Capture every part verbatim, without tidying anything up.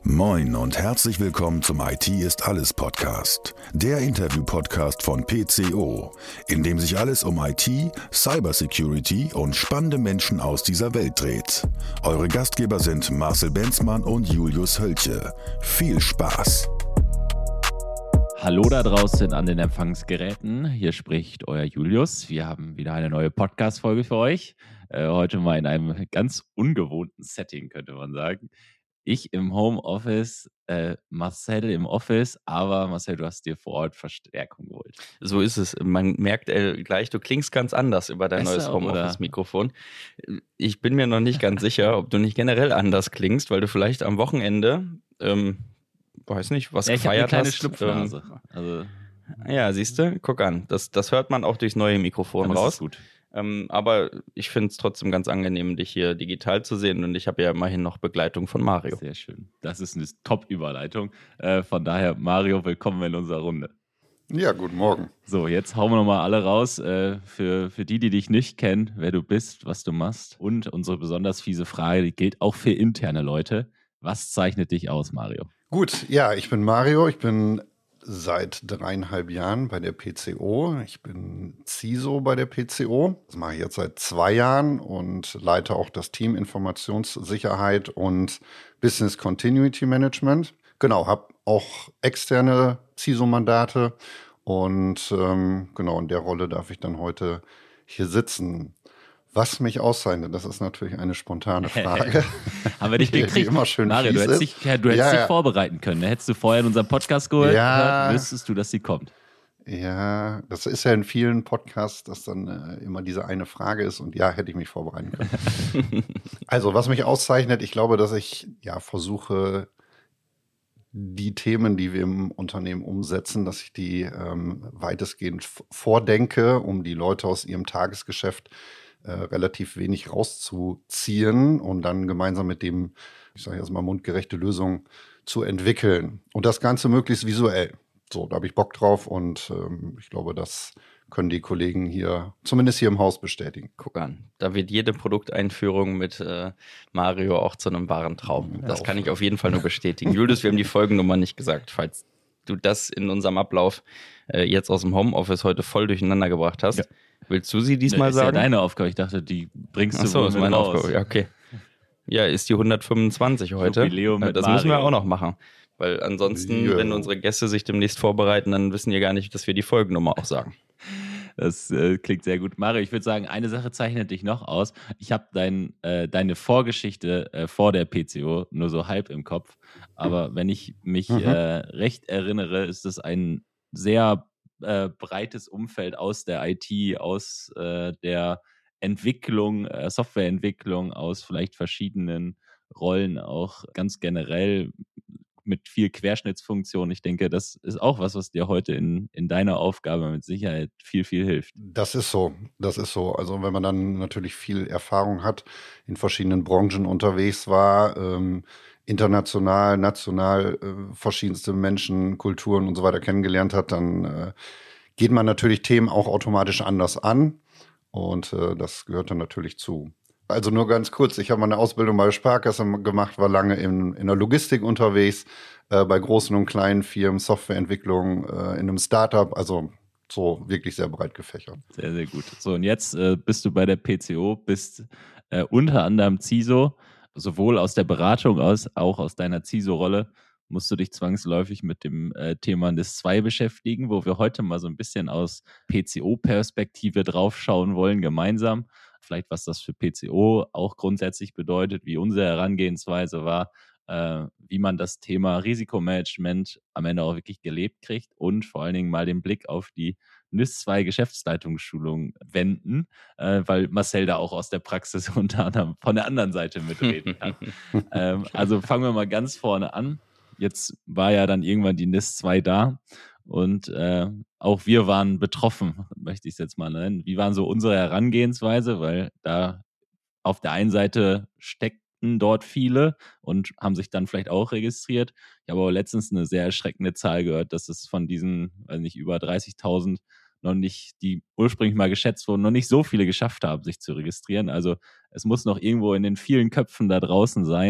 Moin und herzlich willkommen zum I T ist alles Podcast, der Interview-Podcast von P C O, in dem sich alles um I T, Cybersecurity und spannende Menschen aus dieser Welt dreht. Eure Gastgeber sind Marcel Benzmann und Julius Hölche. Viel Spaß! Hallo da draußen an den Empfangsgeräten, hier spricht euer Julius. Wir haben wieder eine neue Podcast-Folge für euch. Äh, heute mal in einem ganz ungewohnten Setting, könnte man sagen. Ich im Homeoffice, äh, Marcel im Office, aber Marcel, du hast dir vor Ort Verstärkung geholt. So ist es. Man merkt äh, gleich, du klingst ganz anders über dein Besser, neues Homeoffice-Mikrofon. Ich bin mir noch nicht ganz sicher, ob du nicht generell anders klingst, weil du vielleicht am Wochenende, ähm, weiß nicht, was ja, ich gefeiert hab eine kleine hast. Schlupfnase. Ähm, also, ja, siehst du, guck an. Das, das hört man auch durchs neue Mikrofon aber raus. ist gut. Ähm, aber ich finde es trotzdem ganz angenehm, dich hier digital zu sehen, und ich habe ja immerhin noch Begleitung von Mario. Sehr schön. Das ist eine Top-Überleitung. Äh, von daher, Mario, willkommen in unserer Runde. Ja, guten Morgen. So, jetzt hauen wir nochmal alle raus. Äh, für, für die, die dich nicht kennen, wer du bist, was du machst. Und unsere besonders fiese Frage, die gilt auch für interne Leute. Was zeichnet dich aus, Mario? Gut, ja, ich bin Mario. Ich bin seit dreieinhalb Jahren bei der P C O. Ich bin C I S O bei der P C O. Das mache ich jetzt seit zwei Jahren und leite auch das Team Informationssicherheit und Business Continuity Management. Genau, habe auch externe C I S O-Mandate und ähm, genau in der Rolle darf ich dann heute hier sitzen. Was mich auszeichnet, das ist natürlich eine spontane Frage. Haben wir dich die, gekriegt? die immer schön Mario, du fies hättest, ist. dich, du hättest Ja, dich ja. vorbereiten können. Hättest du vorher in unseren Podcast gehört, Ja. gehört, wüsstest du, dass sie kommt. Ja, das ist ja in vielen Podcasts, dass dann äh, immer diese eine Frage ist, und ja, hätte ich mich vorbereiten können. Also, was mich auszeichnet, ich glaube, dass ich ja versuche, die Themen, die wir im Unternehmen umsetzen, dass ich die ähm, weitestgehend f- vordenke, um die Leute aus ihrem Tagesgeschäft äh, relativ wenig rauszuziehen und dann gemeinsam mit dem, ich sage jetzt mal, mundgerechte Lösungen zu entwickeln. Und das Ganze möglichst visuell. So, da habe ich Bock drauf, und ähm, ich glaube, das können die Kollegen hier, zumindest hier im Haus, bestätigen. Guck an, da wird jede Produkteinführung mit äh, Mario auch zu einem wahren Traum. Das kann ich auf jeden Fall nur bestätigen. Julius, wir haben die Folgennummer nicht gesagt, falls du das in unserem Ablauf äh, jetzt aus dem Homeoffice heute voll durcheinander gebracht hast. Ja. Willst du sie diesmal ist sagen? Ja, deine Aufgabe. Ich dachte, die bringst du Ach so, wohl ist mit meine raus. Aufgabe. Ja, okay. Ja, ist die hundertfünfundzwanzig heute. Jubiläum mit Das müssen wir Mario. auch noch machen. Weil ansonsten, Ja. wenn unsere Gäste sich demnächst vorbereiten, dann wissen die gar nicht, dass wir die Folgennummer auch sagen. Das äh, klingt sehr gut. Mario, ich würde sagen, eine Sache zeichnet dich noch aus. Ich habe dein, äh, deine Vorgeschichte äh, vor der P C O nur so halb im Kopf. Aber wenn ich mich Mhm. äh, recht erinnere, ist es ein sehr äh, breites Umfeld aus der I T, aus äh, der Entwicklung, äh, Softwareentwicklung, aus vielleicht verschiedenen Rollen auch ganz generell mit viel Querschnittsfunktion. Ich denke, das ist auch was, was dir heute in, in deiner Aufgabe mit Sicherheit viel, viel hilft. Das ist so, das ist so. Also wenn man dann natürlich viel Erfahrung hat, in verschiedenen Branchen unterwegs war, ähm, international, national äh, verschiedenste Menschen, Kulturen und so weiter kennengelernt hat, dann äh, geht man natürlich Themen auch automatisch anders an, und äh, das gehört dann natürlich zu. Also nur ganz kurz, ich habe meine Ausbildung bei der Sparkasse gemacht, war lange in, in der Logistik unterwegs, äh, bei großen und kleinen Firmen, Softwareentwicklung, äh, in einem Startup, also so wirklich sehr breit gefächert. Sehr, sehr gut. So, und jetzt äh, bist du bei der P C O, bist äh, unter anderem C I S O, sowohl aus der Beratung aus, auch aus deiner C I S O-Rolle musst du dich zwangsläufig mit dem äh, Thema N I S zwei beschäftigen, wo wir heute mal so ein bisschen aus P C O-Perspektive draufschauen wollen, gemeinsam. Vielleicht, was das für P C O auch grundsätzlich bedeutet, wie unsere Herangehensweise war, äh, wie man das Thema Risikomanagement am Ende auch wirklich gelebt kriegt, und vor allen Dingen mal den Blick auf die N I S zwei Geschäftsleitungsschulung wenden, äh, weil Marcel da auch aus der Praxis unter anderem von der anderen Seite mitreden kann. ähm, also fangen wir mal ganz vorne an. Jetzt war ja dann irgendwann die N I S zwei da. Und äh, auch wir waren betroffen, möchte ich es jetzt mal nennen. Wie waren so unsere Herangehensweise? Weil da auf der einen Seite steckten dort viele und haben sich dann vielleicht auch registriert. Ich habe aber letztens eine sehr erschreckende Zahl gehört, dass es von diesen, weiß nicht, über dreißigtausend noch nicht, die ursprünglich mal geschätzt wurden, noch nicht so viele geschafft haben, sich zu registrieren. Also es muss noch irgendwo in den vielen Köpfen da draußen sein,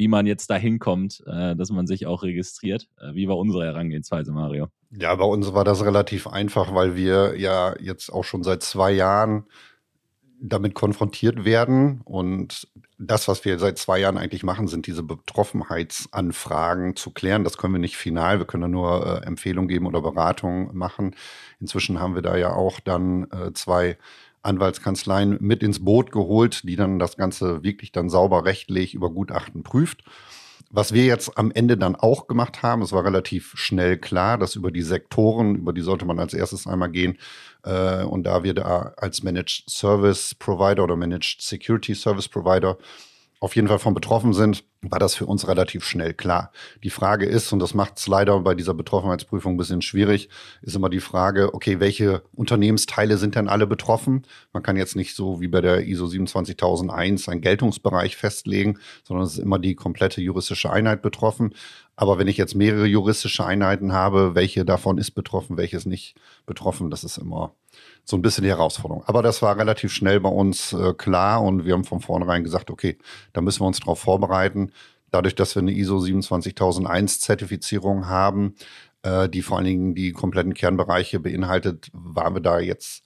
wie man jetzt da hinkommt, äh, dass man sich auch registriert. Äh, wie war unsere Herangehensweise, Mario? Ja, bei uns war das relativ einfach, weil wir ja jetzt auch schon seit zwei Jahren damit konfrontiert werden. Und das, was wir seit zwei Jahren eigentlich machen, sind diese Betroffenheitsanfragen zu klären. Das können wir nicht final, wir können nur äh, Empfehlungen geben oder Beratungen machen. Inzwischen haben wir da ja auch dann äh, zwei Anwaltskanzleien mit ins Boot geholt, die dann das Ganze wirklich dann sauber rechtlich über Gutachten prüft. Was wir jetzt am Ende dann auch gemacht haben, es war relativ schnell klar, dass über die Sektoren, über die sollte man als erstes einmal gehen. Äh, und da wir da als Managed Service Provider oder Managed Security Service Provider auf jeden Fall von betroffen sind, war das für uns relativ schnell klar. Die Frage ist, und das macht es leider bei dieser Betroffenheitsprüfung ein bisschen schwierig, ist immer die Frage, okay, welche Unternehmensteile sind denn alle betroffen? Man kann jetzt nicht so wie bei der I S O siebenundzwanzigtausendeins einen Geltungsbereich festlegen, sondern es ist immer die komplette juristische Einheit betroffen. Aber wenn ich jetzt mehrere juristische Einheiten habe, welche davon ist betroffen, welches nicht betroffen, das ist immer so ein bisschen die Herausforderung. Aber das war relativ schnell bei uns äh, klar und wir haben von vornherein gesagt, okay, da müssen wir uns drauf vorbereiten. Dadurch, dass wir eine I S O siebenundzwanzigtausendeins Zertifizierung haben, äh, die vor allen Dingen die kompletten Kernbereiche beinhaltet, waren wir da jetzt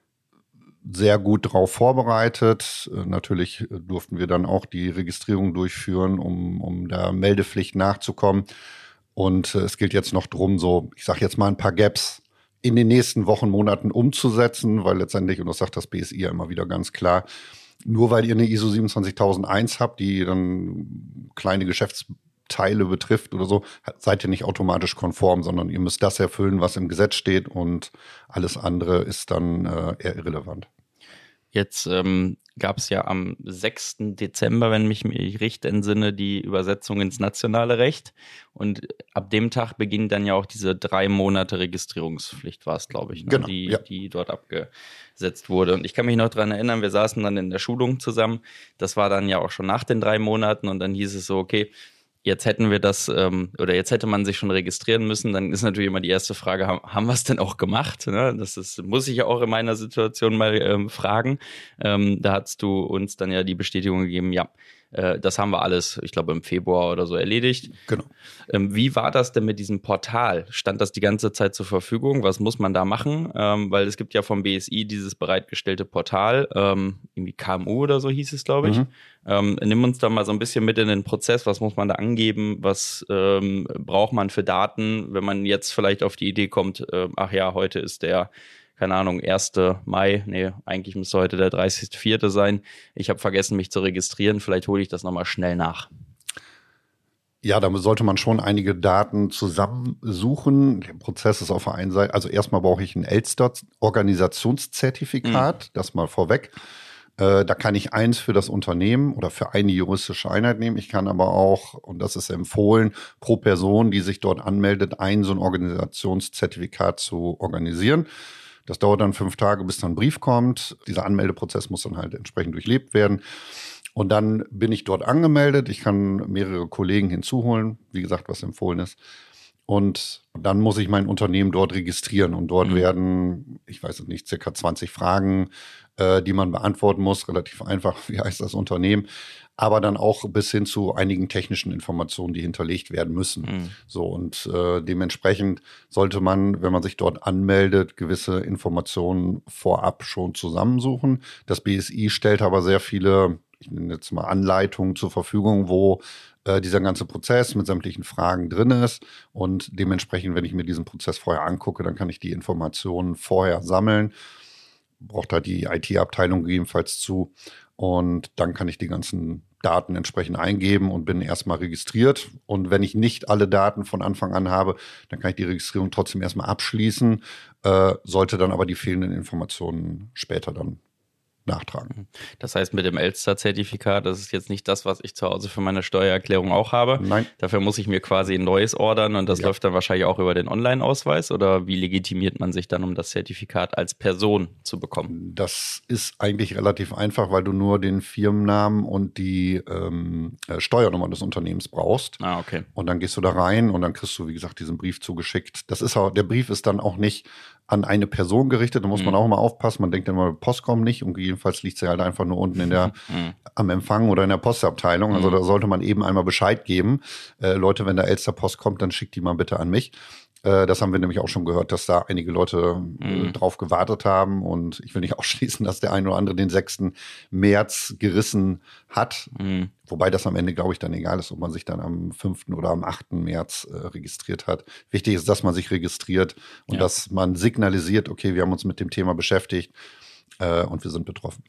sehr gut drauf vorbereitet. Äh, natürlich durften wir dann auch die Registrierung durchführen, um, um der Meldepflicht nachzukommen. Und äh, es gilt jetzt noch drum, so, ich sage jetzt mal ein paar Gaps in den nächsten Wochen, Monaten umzusetzen, weil letztendlich, und das sagt das B S I ja immer wieder ganz klar, nur weil ihr eine I S O siebenundzwanzigtausendeins habt, die dann kleine Geschäftsteile betrifft oder so, seid ihr nicht automatisch konform, sondern ihr müsst das erfüllen, was im Gesetz steht und alles andere ist dann äh, eher irrelevant. Jetzt ähm, gab es ja am sechsten Dezember, wenn mich mich recht entsinne, die Übersetzung ins nationale Recht. Und ab dem Tag beginnt dann ja auch diese drei Monate Registrierungspflicht, war es, glaube ich, ne? Genau, die, ja. die dort abgesetzt wurde. Und ich kann mich noch daran erinnern, wir saßen dann in der Schulung zusammen. Das war dann ja auch schon nach den drei Monaten und dann hieß es so, okay, jetzt hätten wir das, ähm, oder jetzt hätte man sich schon registrieren müssen, dann ist natürlich immer die erste Frage, haben, haben wir es denn auch gemacht? Ne? Das ist, muss ich ja auch in meiner Situation mal ähm, fragen. Ähm, da hast du uns dann ja die Bestätigung gegeben, ja, äh, das haben wir alles, ich glaube im Februar oder so erledigt. Genau. Ähm, wie war das denn mit diesem Portal? Stand das die ganze Zeit zur Verfügung? Was muss man da machen? Ähm, weil es gibt ja vom B S I dieses bereitgestellte Portal, ähm, irgendwie K M U oder so hieß es, glaube ich. Mhm. Ähm, nimm uns da mal so ein bisschen mit in den Prozess. Was muss man da angeben? Was ähm, braucht man für Daten, wenn man jetzt vielleicht auf die Idee kommt, äh, ach ja, heute ist der, keine Ahnung, ersten Mai. Nee, eigentlich müsste heute der dreißigster vierte sein. Ich habe vergessen, mich zu registrieren. Vielleicht hole ich das nochmal schnell nach. Ja, da sollte man schon einige Daten zusammensuchen. Der Prozess ist auf der einen Seite, also erstmal brauche ich ein Elster-Organisationszertifikat, mhm. das mal vorweg. Äh, da kann ich eins für das Unternehmen oder für eine juristische Einheit nehmen. Ich kann aber auch, und das ist empfohlen, pro Person, die sich dort anmeldet, ein so ein Organisationszertifikat zu organisieren. Das dauert dann fünf Tage, bis dann ein Brief kommt. Dieser Anmeldeprozess muss dann halt entsprechend durchlebt werden. Und dann bin ich dort angemeldet. Ich kann mehrere Kollegen hinzuholen, wie gesagt, was empfohlen ist. Und dann muss ich mein Unternehmen dort registrieren. Und dort mhm. werden, ich weiß es nicht, circa zwanzig Fragen, äh, die man beantworten muss. Relativ einfach, wie heißt das Unternehmen? Aber dann auch bis hin zu einigen technischen Informationen, die hinterlegt werden müssen. Mhm. So, und äh, dementsprechend sollte man, wenn man sich dort anmeldet, gewisse Informationen vorab schon zusammensuchen. Das B S I stellt aber sehr viele, ich nenne jetzt mal Anleitungen zur Verfügung, wo äh, dieser ganze Prozess mit sämtlichen Fragen drin ist. Und dementsprechend, wenn ich mir diesen Prozess vorher angucke, dann kann ich die Informationen vorher sammeln. Braucht da die I T-Abteilung gegebenenfalls zu. Und dann kann ich die ganzen Daten entsprechend eingeben und bin erstmal registriert. Und wenn ich nicht alle Daten von Anfang an habe, dann kann ich die Registrierung trotzdem erstmal abschließen, äh, sollte dann aber die fehlenden Informationen später dann nachtragen. Das heißt, mit dem Elster-Zertifikat, das ist jetzt nicht das, was ich zu Hause für meine Steuererklärung auch habe. Nein. Dafür muss ich mir quasi ein neues ordern und das ja. läuft dann wahrscheinlich auch über den Online-Ausweis, oder wie legitimiert man sich dann, um das Zertifikat als Person zu bekommen? Das ist eigentlich relativ einfach, weil du nur den Firmennamen und die ähm, Steuernummer des Unternehmens brauchst. Ah, okay. Und dann gehst du da rein und dann kriegst du, wie gesagt, diesen Brief zugeschickt. Das ist auch, der Brief ist dann auch nicht an eine Person gerichtet. Da muss man Mhm. auch immer aufpassen. Man denkt immer, Postcom nicht. Und jedenfalls liegt sie halt einfach nur unten in der, am Empfang oder in der Postabteilung. Also Mhm. da sollte man eben einmal Bescheid geben. Äh, Leute, wenn da Elster Post kommt, dann schickt die mal bitte an mich. Äh, das haben wir nämlich auch schon gehört, dass da einige Leute äh, Mhm. drauf gewartet haben. Und ich will nicht ausschließen, dass der eine oder andere den sechsten März gerissen hat. Mhm. Wobei das am Ende, glaube ich, dann egal ist, ob man sich dann am fünften oder am achten März äh, registriert hat. Wichtig ist, dass man sich registriert und Ja. dass man signalisiert, okay, wir haben uns mit dem Thema beschäftigt äh, und wir sind betroffen.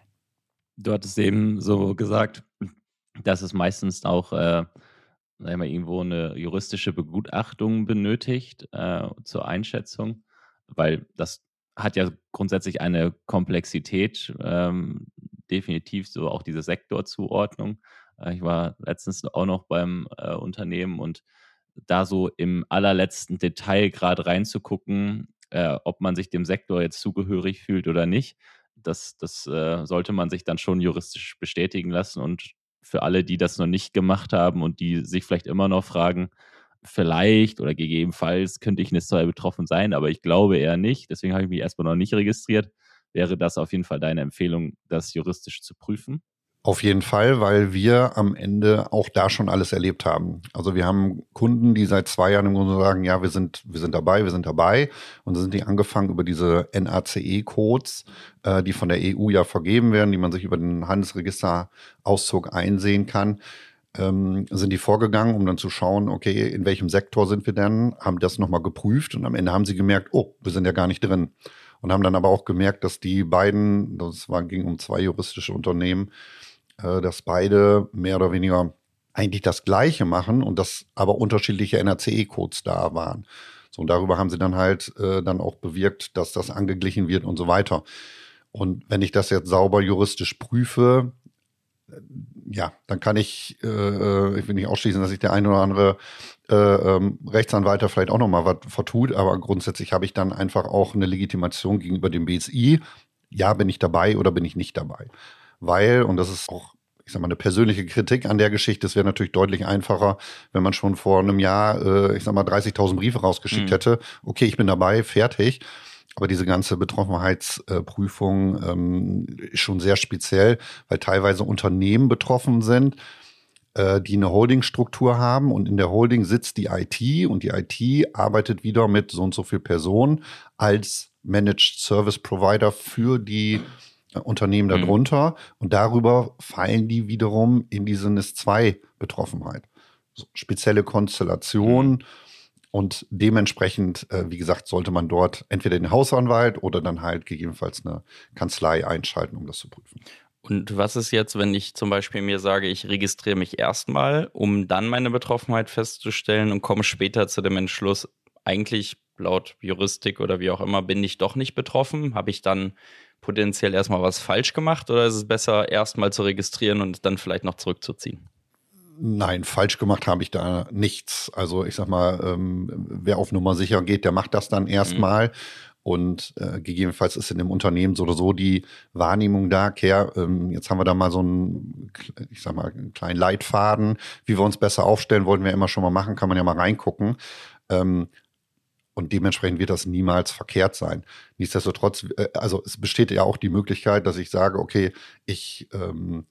Du hattest eben so gesagt, dass es meistens auch äh, sag ich mal, irgendwo eine juristische Begutachtung benötigt äh, zur Einschätzung, weil das hat ja grundsätzlich eine Komplexität, ähm, definitiv so auch diese Sektorzuordnung. Äh, ich war letztens auch noch beim äh, Unternehmen und da so im allerletzten Detail gerade reinzugucken, äh, ob man sich dem Sektor jetzt zugehörig fühlt oder nicht, das, das äh, sollte man sich dann schon juristisch bestätigen lassen. Und für alle, die das noch nicht gemacht haben und die sich vielleicht immer noch fragen, vielleicht oder gegebenenfalls könnte ich Nistel betroffen sein, aber ich glaube eher nicht, deswegen habe ich mich erstmal noch nicht registriert, wäre das auf jeden Fall deine Empfehlung, das juristisch zu prüfen? Auf jeden Fall, weil wir am Ende auch da schon alles erlebt haben. Also wir haben Kunden, die seit zwei Jahren im Grunde sagen, ja, wir sind, wir sind dabei, wir sind dabei. Und dann sind die angefangen über diese N A C E-Codes, äh, die von der E U ja vergeben werden, die man sich über den Handelsregisterauszug einsehen kann, ähm, sind die vorgegangen, um dann zu schauen, okay, in welchem Sektor sind wir denn, haben das nochmal geprüft und am Ende haben sie gemerkt, oh, wir sind ja gar nicht drin. Und haben dann aber auch gemerkt, dass die beiden, das war, ging um zwei juristische Unternehmen, dass beide mehr oder weniger eigentlich das Gleiche machen und dass aber unterschiedliche N A C E-Codes da waren. So, und darüber haben sie dann halt äh, dann auch bewirkt, dass das angeglichen wird und so weiter. Und wenn ich das jetzt sauber juristisch prüfe, äh, ja, dann kann ich, äh, ich will nicht ausschließen, dass sich der eine oder andere äh, ähm, Rechtsanwalt da vielleicht auch nochmal was vertut, aber grundsätzlich habe ich dann einfach auch eine Legitimation gegenüber dem B S I. Ja, bin ich dabei oder bin ich nicht dabei? Weil, und das ist auch, ich sag mal, eine persönliche Kritik an der Geschichte, es wäre natürlich deutlich einfacher, wenn man schon vor einem Jahr, äh, ich sag mal, dreißigtausend Briefe rausgeschickt Mhm. hätte. Okay, ich bin dabei, fertig. Aber diese ganze Betroffenheitsprüfung ähm, ist schon sehr speziell, weil teilweise Unternehmen betroffen sind, äh, die eine Holdingstruktur haben und in der Holding sitzt die I T und die I T arbeitet wieder mit so und so viel Personen als Managed Service Provider für die Unternehmen Mhm. darunter und darüber fallen die wiederum in diese N I S zwei Betroffenheit. So, spezielle Konstellationen Mhm. und dementsprechend, äh, wie gesagt, sollte man dort entweder den Hausanwalt oder dann halt gegebenenfalls eine Kanzlei einschalten, um das zu prüfen. Und was ist jetzt, wenn ich zum Beispiel mir sage, ich registriere mich erstmal, um dann meine Betroffenheit festzustellen und komme später zu dem Entschluss, eigentlich laut Juristik oder wie auch immer, bin ich doch nicht betroffen? Habe ich dann potenziell erstmal was falsch gemacht oder ist es besser, erstmal zu registrieren und dann vielleicht noch zurückzuziehen? Nein, falsch gemacht habe ich da nichts. Also ich sag mal, ähm, wer auf Nummer sicher geht, der macht das dann erstmal. Mhm. Und äh, gegebenenfalls ist in dem Unternehmen so oder so die Wahrnehmung da, okay, ähm, jetzt haben wir da mal so einen, ich sag mal, einen kleinen Leitfaden, wie wir uns besser aufstellen, wollten wir immer schon mal machen, kann man ja mal reingucken. Ähm, Und dementsprechend wird das niemals verkehrt sein. Nichtsdestotrotz, äh, also es besteht ja auch die Möglichkeit, dass ich sage, okay, ich ähm,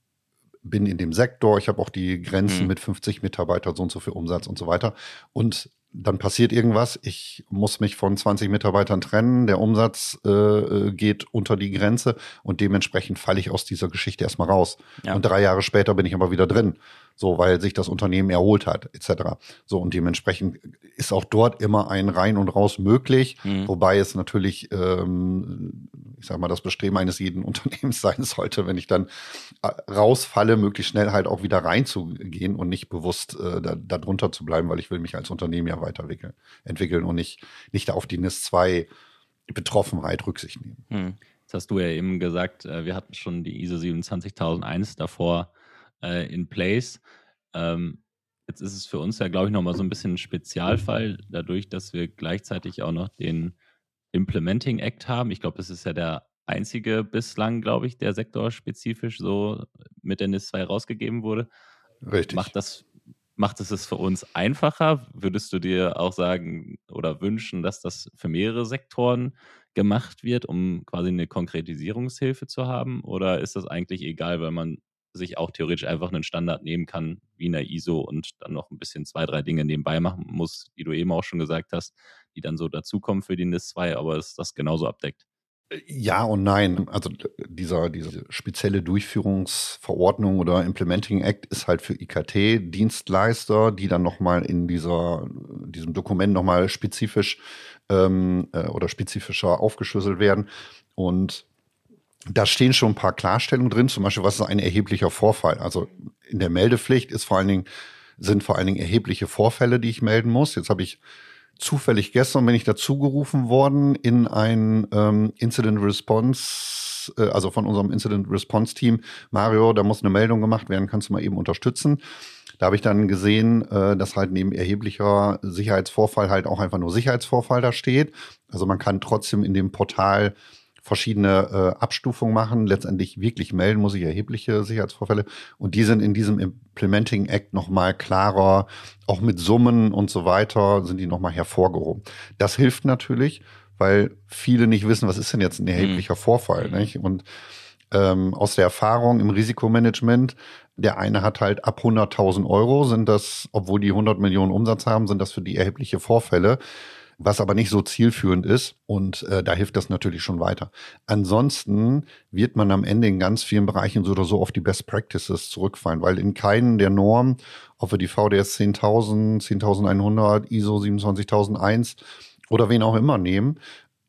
bin in dem Sektor, ich habe auch die Grenzen Mhm. mit fünfzig Mitarbeitern, so und so viel Umsatz und so weiter. Und dann passiert irgendwas, ich muss mich von zwanzig Mitarbeitern trennen, der Umsatz äh, geht unter die Grenze und dementsprechend falle ich aus dieser Geschichte erstmal raus. Ja. Und drei Jahre später bin ich aber wieder drin, so weil sich das Unternehmen erholt hat, et cetera. So, und dementsprechend ist auch dort immer ein Rein und Raus möglich, Mhm. wobei es natürlich, ähm, ich sag mal, das Bestreben eines jeden Unternehmens sein sollte, wenn ich dann äh, rausfalle, möglichst schnell halt auch wieder reinzugehen und nicht bewusst äh, da, da drunter zu bleiben, weil ich will mich als Unternehmen ja weiterentwickeln entwickeln und nicht, nicht auf die N I S zwei Betroffenheit Rücksicht nehmen. Mhm. Jetzt hast du ja eben gesagt, äh, wir hatten schon die I S O siebenundzwanzigtausendeins davor äh, in place. Ähm, jetzt ist es für uns ja, glaube ich, nochmal so ein bisschen ein Spezialfall, dadurch, dass wir gleichzeitig auch noch den Implementing Act haben. Ich glaube, das ist ja der einzige bislang, glaube ich, der sektorspezifisch so mit der N I S zwei rausgegeben wurde. Richtig. Macht das macht es es für uns einfacher? Würdest du dir auch sagen oder wünschen, dass das für mehrere Sektoren gemacht wird, um quasi eine Konkretisierungshilfe zu haben? Oder ist das eigentlich egal, weil man sich auch theoretisch einfach einen Standard nehmen kann, wie in der I S O und dann noch ein bisschen zwei, drei Dinge nebenbei machen muss, die du eben auch schon gesagt hast, die dann so dazukommen für die N I S zwei, aber es das genauso abdeckt? Ja und nein. Also dieser, diese spezielle Durchführungsverordnung oder Implementing Act ist halt für I K T-Dienstleister, die dann nochmal in dieser, diesem Dokument nochmal spezifisch ähm, äh, oder spezifischer aufgeschlüsselt werden. Und da stehen schon ein paar Klarstellungen drin, zum Beispiel, was ist ein erheblicher Vorfall? Also in der Meldepflicht ist vor allen Dingen, sind vor allen Dingen erhebliche Vorfälle, die ich melden muss. Jetzt habe ich zufällig gestern bin ich dazu gerufen worden in ein ähm, Incident Response, äh, also von unserem Incident Response Team. Mario, da muss eine Meldung gemacht werden, kannst du mal eben unterstützen? Da habe ich dann gesehen, äh, dass halt neben erheblicher Sicherheitsvorfall halt auch einfach nur Sicherheitsvorfall da steht. Also man kann trotzdem in dem Portal verschiedene äh, Abstufungen machen. Letztendlich wirklich melden muss ich erhebliche Sicherheitsvorfälle. Und die sind in diesem Implementing Act nochmal klarer, auch mit Summen und so weiter, sind die nochmal hervorgehoben. Das hilft natürlich, weil viele nicht wissen, was ist denn jetzt ein erheblicher mhm. Vorfall. Nicht? Und ähm, aus der Erfahrung im Risikomanagement, der eine hat halt ab hunderttausend Euro, sind das, obwohl die hundert Millionen Umsatz haben, sind das für die erhebliche Vorfälle, was aber nicht so zielführend ist. Und äh, da hilft das natürlich schon weiter. Ansonsten wird man am Ende in ganz vielen Bereichen so oder so auf die Best Practices zurückfallen, weil in keinen der Normen, ob wir die V D S zehntausend, zehntausendeinhundert, I S O siebenundzwanzigtausendeins oder wen auch immer nehmen,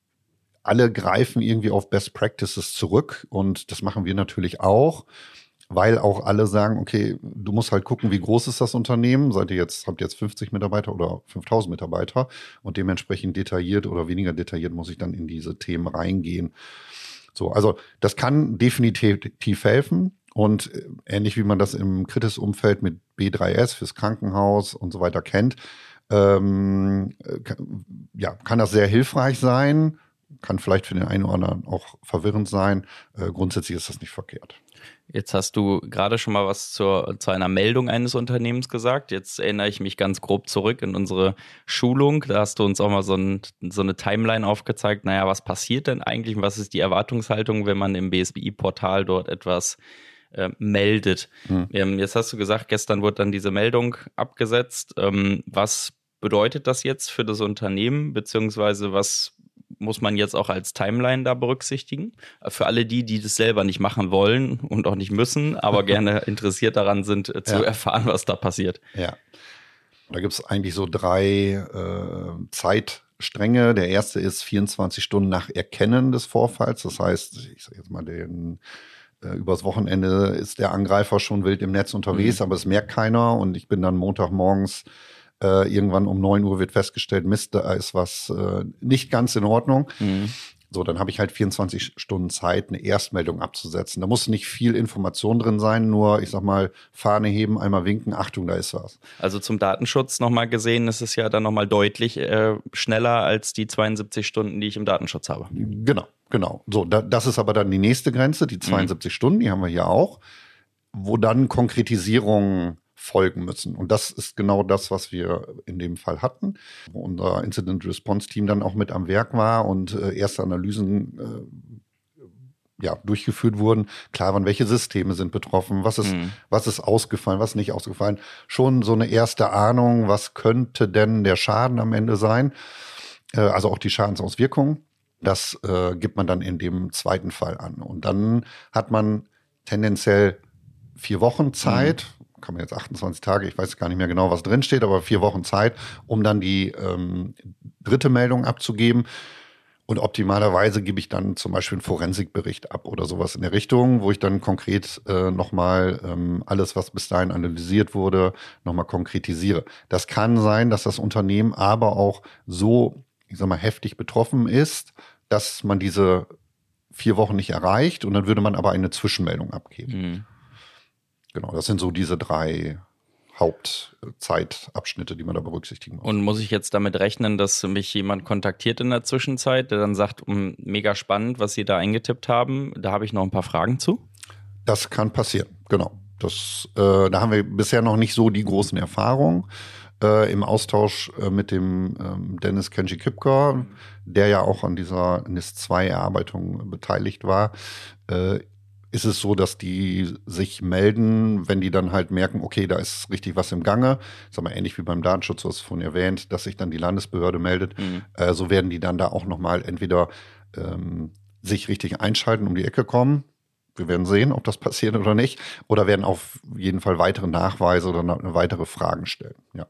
alle greifen irgendwie auf Best Practices zurück. Und das machen wir natürlich auch, weil auch alle sagen, okay, du musst halt gucken, wie groß ist das Unternehmen? Seid ihr jetzt, habt ihr jetzt fünfzig Mitarbeiter oder fünftausend Mitarbeiter? Und dementsprechend detailliert oder weniger detailliert muss ich dann in diese Themen reingehen. So, also das kann definitiv helfen. Und ähnlich wie man das im Kritis-Umfeld mit B drei S fürs Krankenhaus und so weiter kennt, ähm, ja, kann das sehr hilfreich sein. Kann vielleicht für den einen oder anderen auch verwirrend sein. Äh, grundsätzlich ist das nicht verkehrt. Jetzt hast du gerade schon mal was zur, zu einer Meldung eines Unternehmens gesagt. Jetzt erinnere ich mich ganz grob zurück in unsere Schulung. Da hast du uns auch mal so, ein, so eine Timeline aufgezeigt. Naja, was passiert denn eigentlich? Was ist die Erwartungshaltung, wenn man im B S B I-Portal dort etwas äh, meldet? Hm. Ähm, jetzt hast du gesagt, gestern wurde dann diese Meldung abgesetzt. Ähm, was bedeutet das jetzt für das Unternehmen? Beziehungsweise was muss man jetzt auch als Timeline da berücksichtigen? Für alle die, die das selber nicht machen wollen und auch nicht müssen, aber gerne interessiert daran sind, äh, zu ja. erfahren, was da passiert. Ja, da gibt es eigentlich so drei äh, Zeitstränge. Der erste ist vierundzwanzig Stunden nach Erkennen des Vorfalls. Das heißt, ich sage jetzt mal, den, äh, übers Wochenende ist der Angreifer schon wild im Netz unterwegs, mhm. aber es merkt keiner. Und ich bin dann Montagmorgens Äh, irgendwann um neun Uhr wird festgestellt, Mist, da ist was äh, nicht ganz in Ordnung. Mhm. So, dann habe ich halt vierundzwanzig Stunden Zeit, eine Erstmeldung abzusetzen. Da muss nicht viel Information drin sein, nur, ich sag mal, Fahne heben, einmal winken, Achtung, da ist was. Also zum Datenschutz nochmal gesehen, ist es ja dann nochmal deutlich äh, schneller als die zweiundsiebzig Stunden, die ich im Datenschutz habe. Genau, genau. So, da, das ist aber dann die nächste Grenze, die zweiundsiebzig mhm. Stunden, die haben wir hier auch, wo dann Konkretisierungen folgen müssen. Und das ist genau das, was wir in dem Fall hatten, wo unser Incident Response Team dann auch mit am Werk war und äh, erste Analysen äh, ja, durchgeführt wurden. Klar waren, welche Systeme sind betroffen, was ist, mhm. was ist ausgefallen, was nicht ausgefallen. Schon so eine erste Ahnung, was könnte denn der Schaden am Ende sein, äh, also auch die Schadensauswirkungen. Das äh, gibt man dann in dem zweiten Fall an. Und dann hat man tendenziell vier Wochen Zeit, mhm. kann man jetzt achtundzwanzig Tage, ich weiß gar nicht mehr genau, was drin steht, aber vier Wochen Zeit, um dann die ähm, dritte Meldung abzugeben. Und optimalerweise gebe ich dann zum Beispiel einen Forensikbericht ab oder sowas in der Richtung, wo ich dann konkret äh, nochmal ähm, alles, was bis dahin analysiert wurde, nochmal konkretisiere. Das kann sein, dass das Unternehmen aber auch so, ich sag mal, heftig betroffen ist, dass man diese vier Wochen nicht erreicht und dann würde man aber eine Zwischenmeldung abgeben. Mhm. Genau, das sind so diese drei Hauptzeitabschnitte, die man da berücksichtigen muss. Und muss ich jetzt damit rechnen, dass mich jemand kontaktiert in der Zwischenzeit, der dann sagt, mega spannend, was Sie da eingetippt haben, da habe ich noch ein paar Fragen zu? Das kann passieren, genau. Das, äh, da haben wir bisher noch nicht so die großen Erfahrungen. Äh, Im Austausch äh, mit dem ähm, Dennis Kenji-Kipker, der ja auch an dieser N I S zwei Erarbeitung beteiligt war, äh, ist es so, dass die sich melden, wenn die dann halt merken, okay, da ist richtig was im Gange. Sag mal, ähnlich wie beim Datenschutz, du hast es vorhin erwähnt, dass sich dann die Landesbehörde meldet. Mhm. Äh, so werden die dann da auch nochmal entweder ähm, sich richtig einschalten, um die Ecke kommen. Wir werden sehen, ob das passiert oder nicht. Oder werden auf jeden Fall weitere Nachweise oder weitere Fragen stellen. Ja.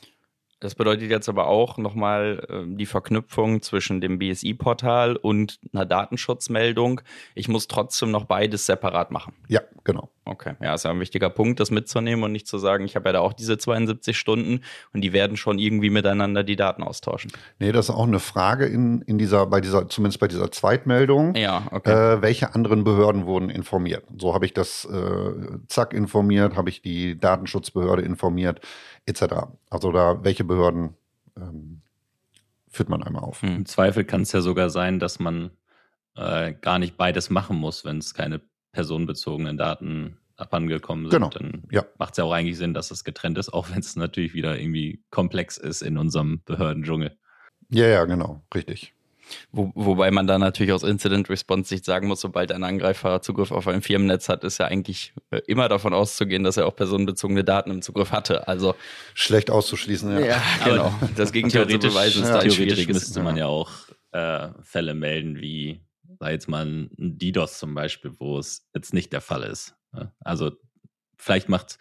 Das bedeutet jetzt aber auch nochmal äh, die Verknüpfung zwischen dem B S I-Portal und einer Datenschutzmeldung. Ich muss trotzdem noch beides separat machen. Ja, genau. Okay, ja, ist ja ein wichtiger Punkt, das mitzunehmen und nicht zu sagen, ich habe ja da auch diese zweiundsiebzig Stunden und die werden schon irgendwie miteinander die Daten austauschen. Nee, das ist auch eine Frage in, in dieser, bei dieser, zumindest bei dieser Zweitmeldung. Ja, okay. Äh, welche anderen Behörden wurden informiert? So habe ich das äh, Zack informiert, habe ich die Datenschutzbehörde informiert, et cetera. Also da, welche Behörden ähm, führt man einmal auf? Im Zweifel kann es ja sogar sein, dass man äh, gar nicht beides machen muss, wenn es keine personenbezogenen Daten abhandengekommen sind. Genau. Dann ja. macht es ja auch eigentlich Sinn, dass es getrennt ist, auch wenn es natürlich wieder irgendwie komplex ist in unserem Behördendschungel. Ja, ja, genau, richtig. Wo, wobei man da natürlich aus Incident-Response-Sicht sagen muss, sobald ein Angreifer Zugriff auf ein Firmennetz hat, ist ja eigentlich immer davon auszugehen, dass er auch personenbezogene Daten im Zugriff hatte. Also schlecht auszuschließen, ja. Ja, genau. Das Gegenteil zu beweisen ist ja, da theoretisch müsste man ja auch äh, Fälle melden, wie, sei jetzt mal ein DDoS zum Beispiel, wo es jetzt nicht der Fall ist. Also vielleicht macht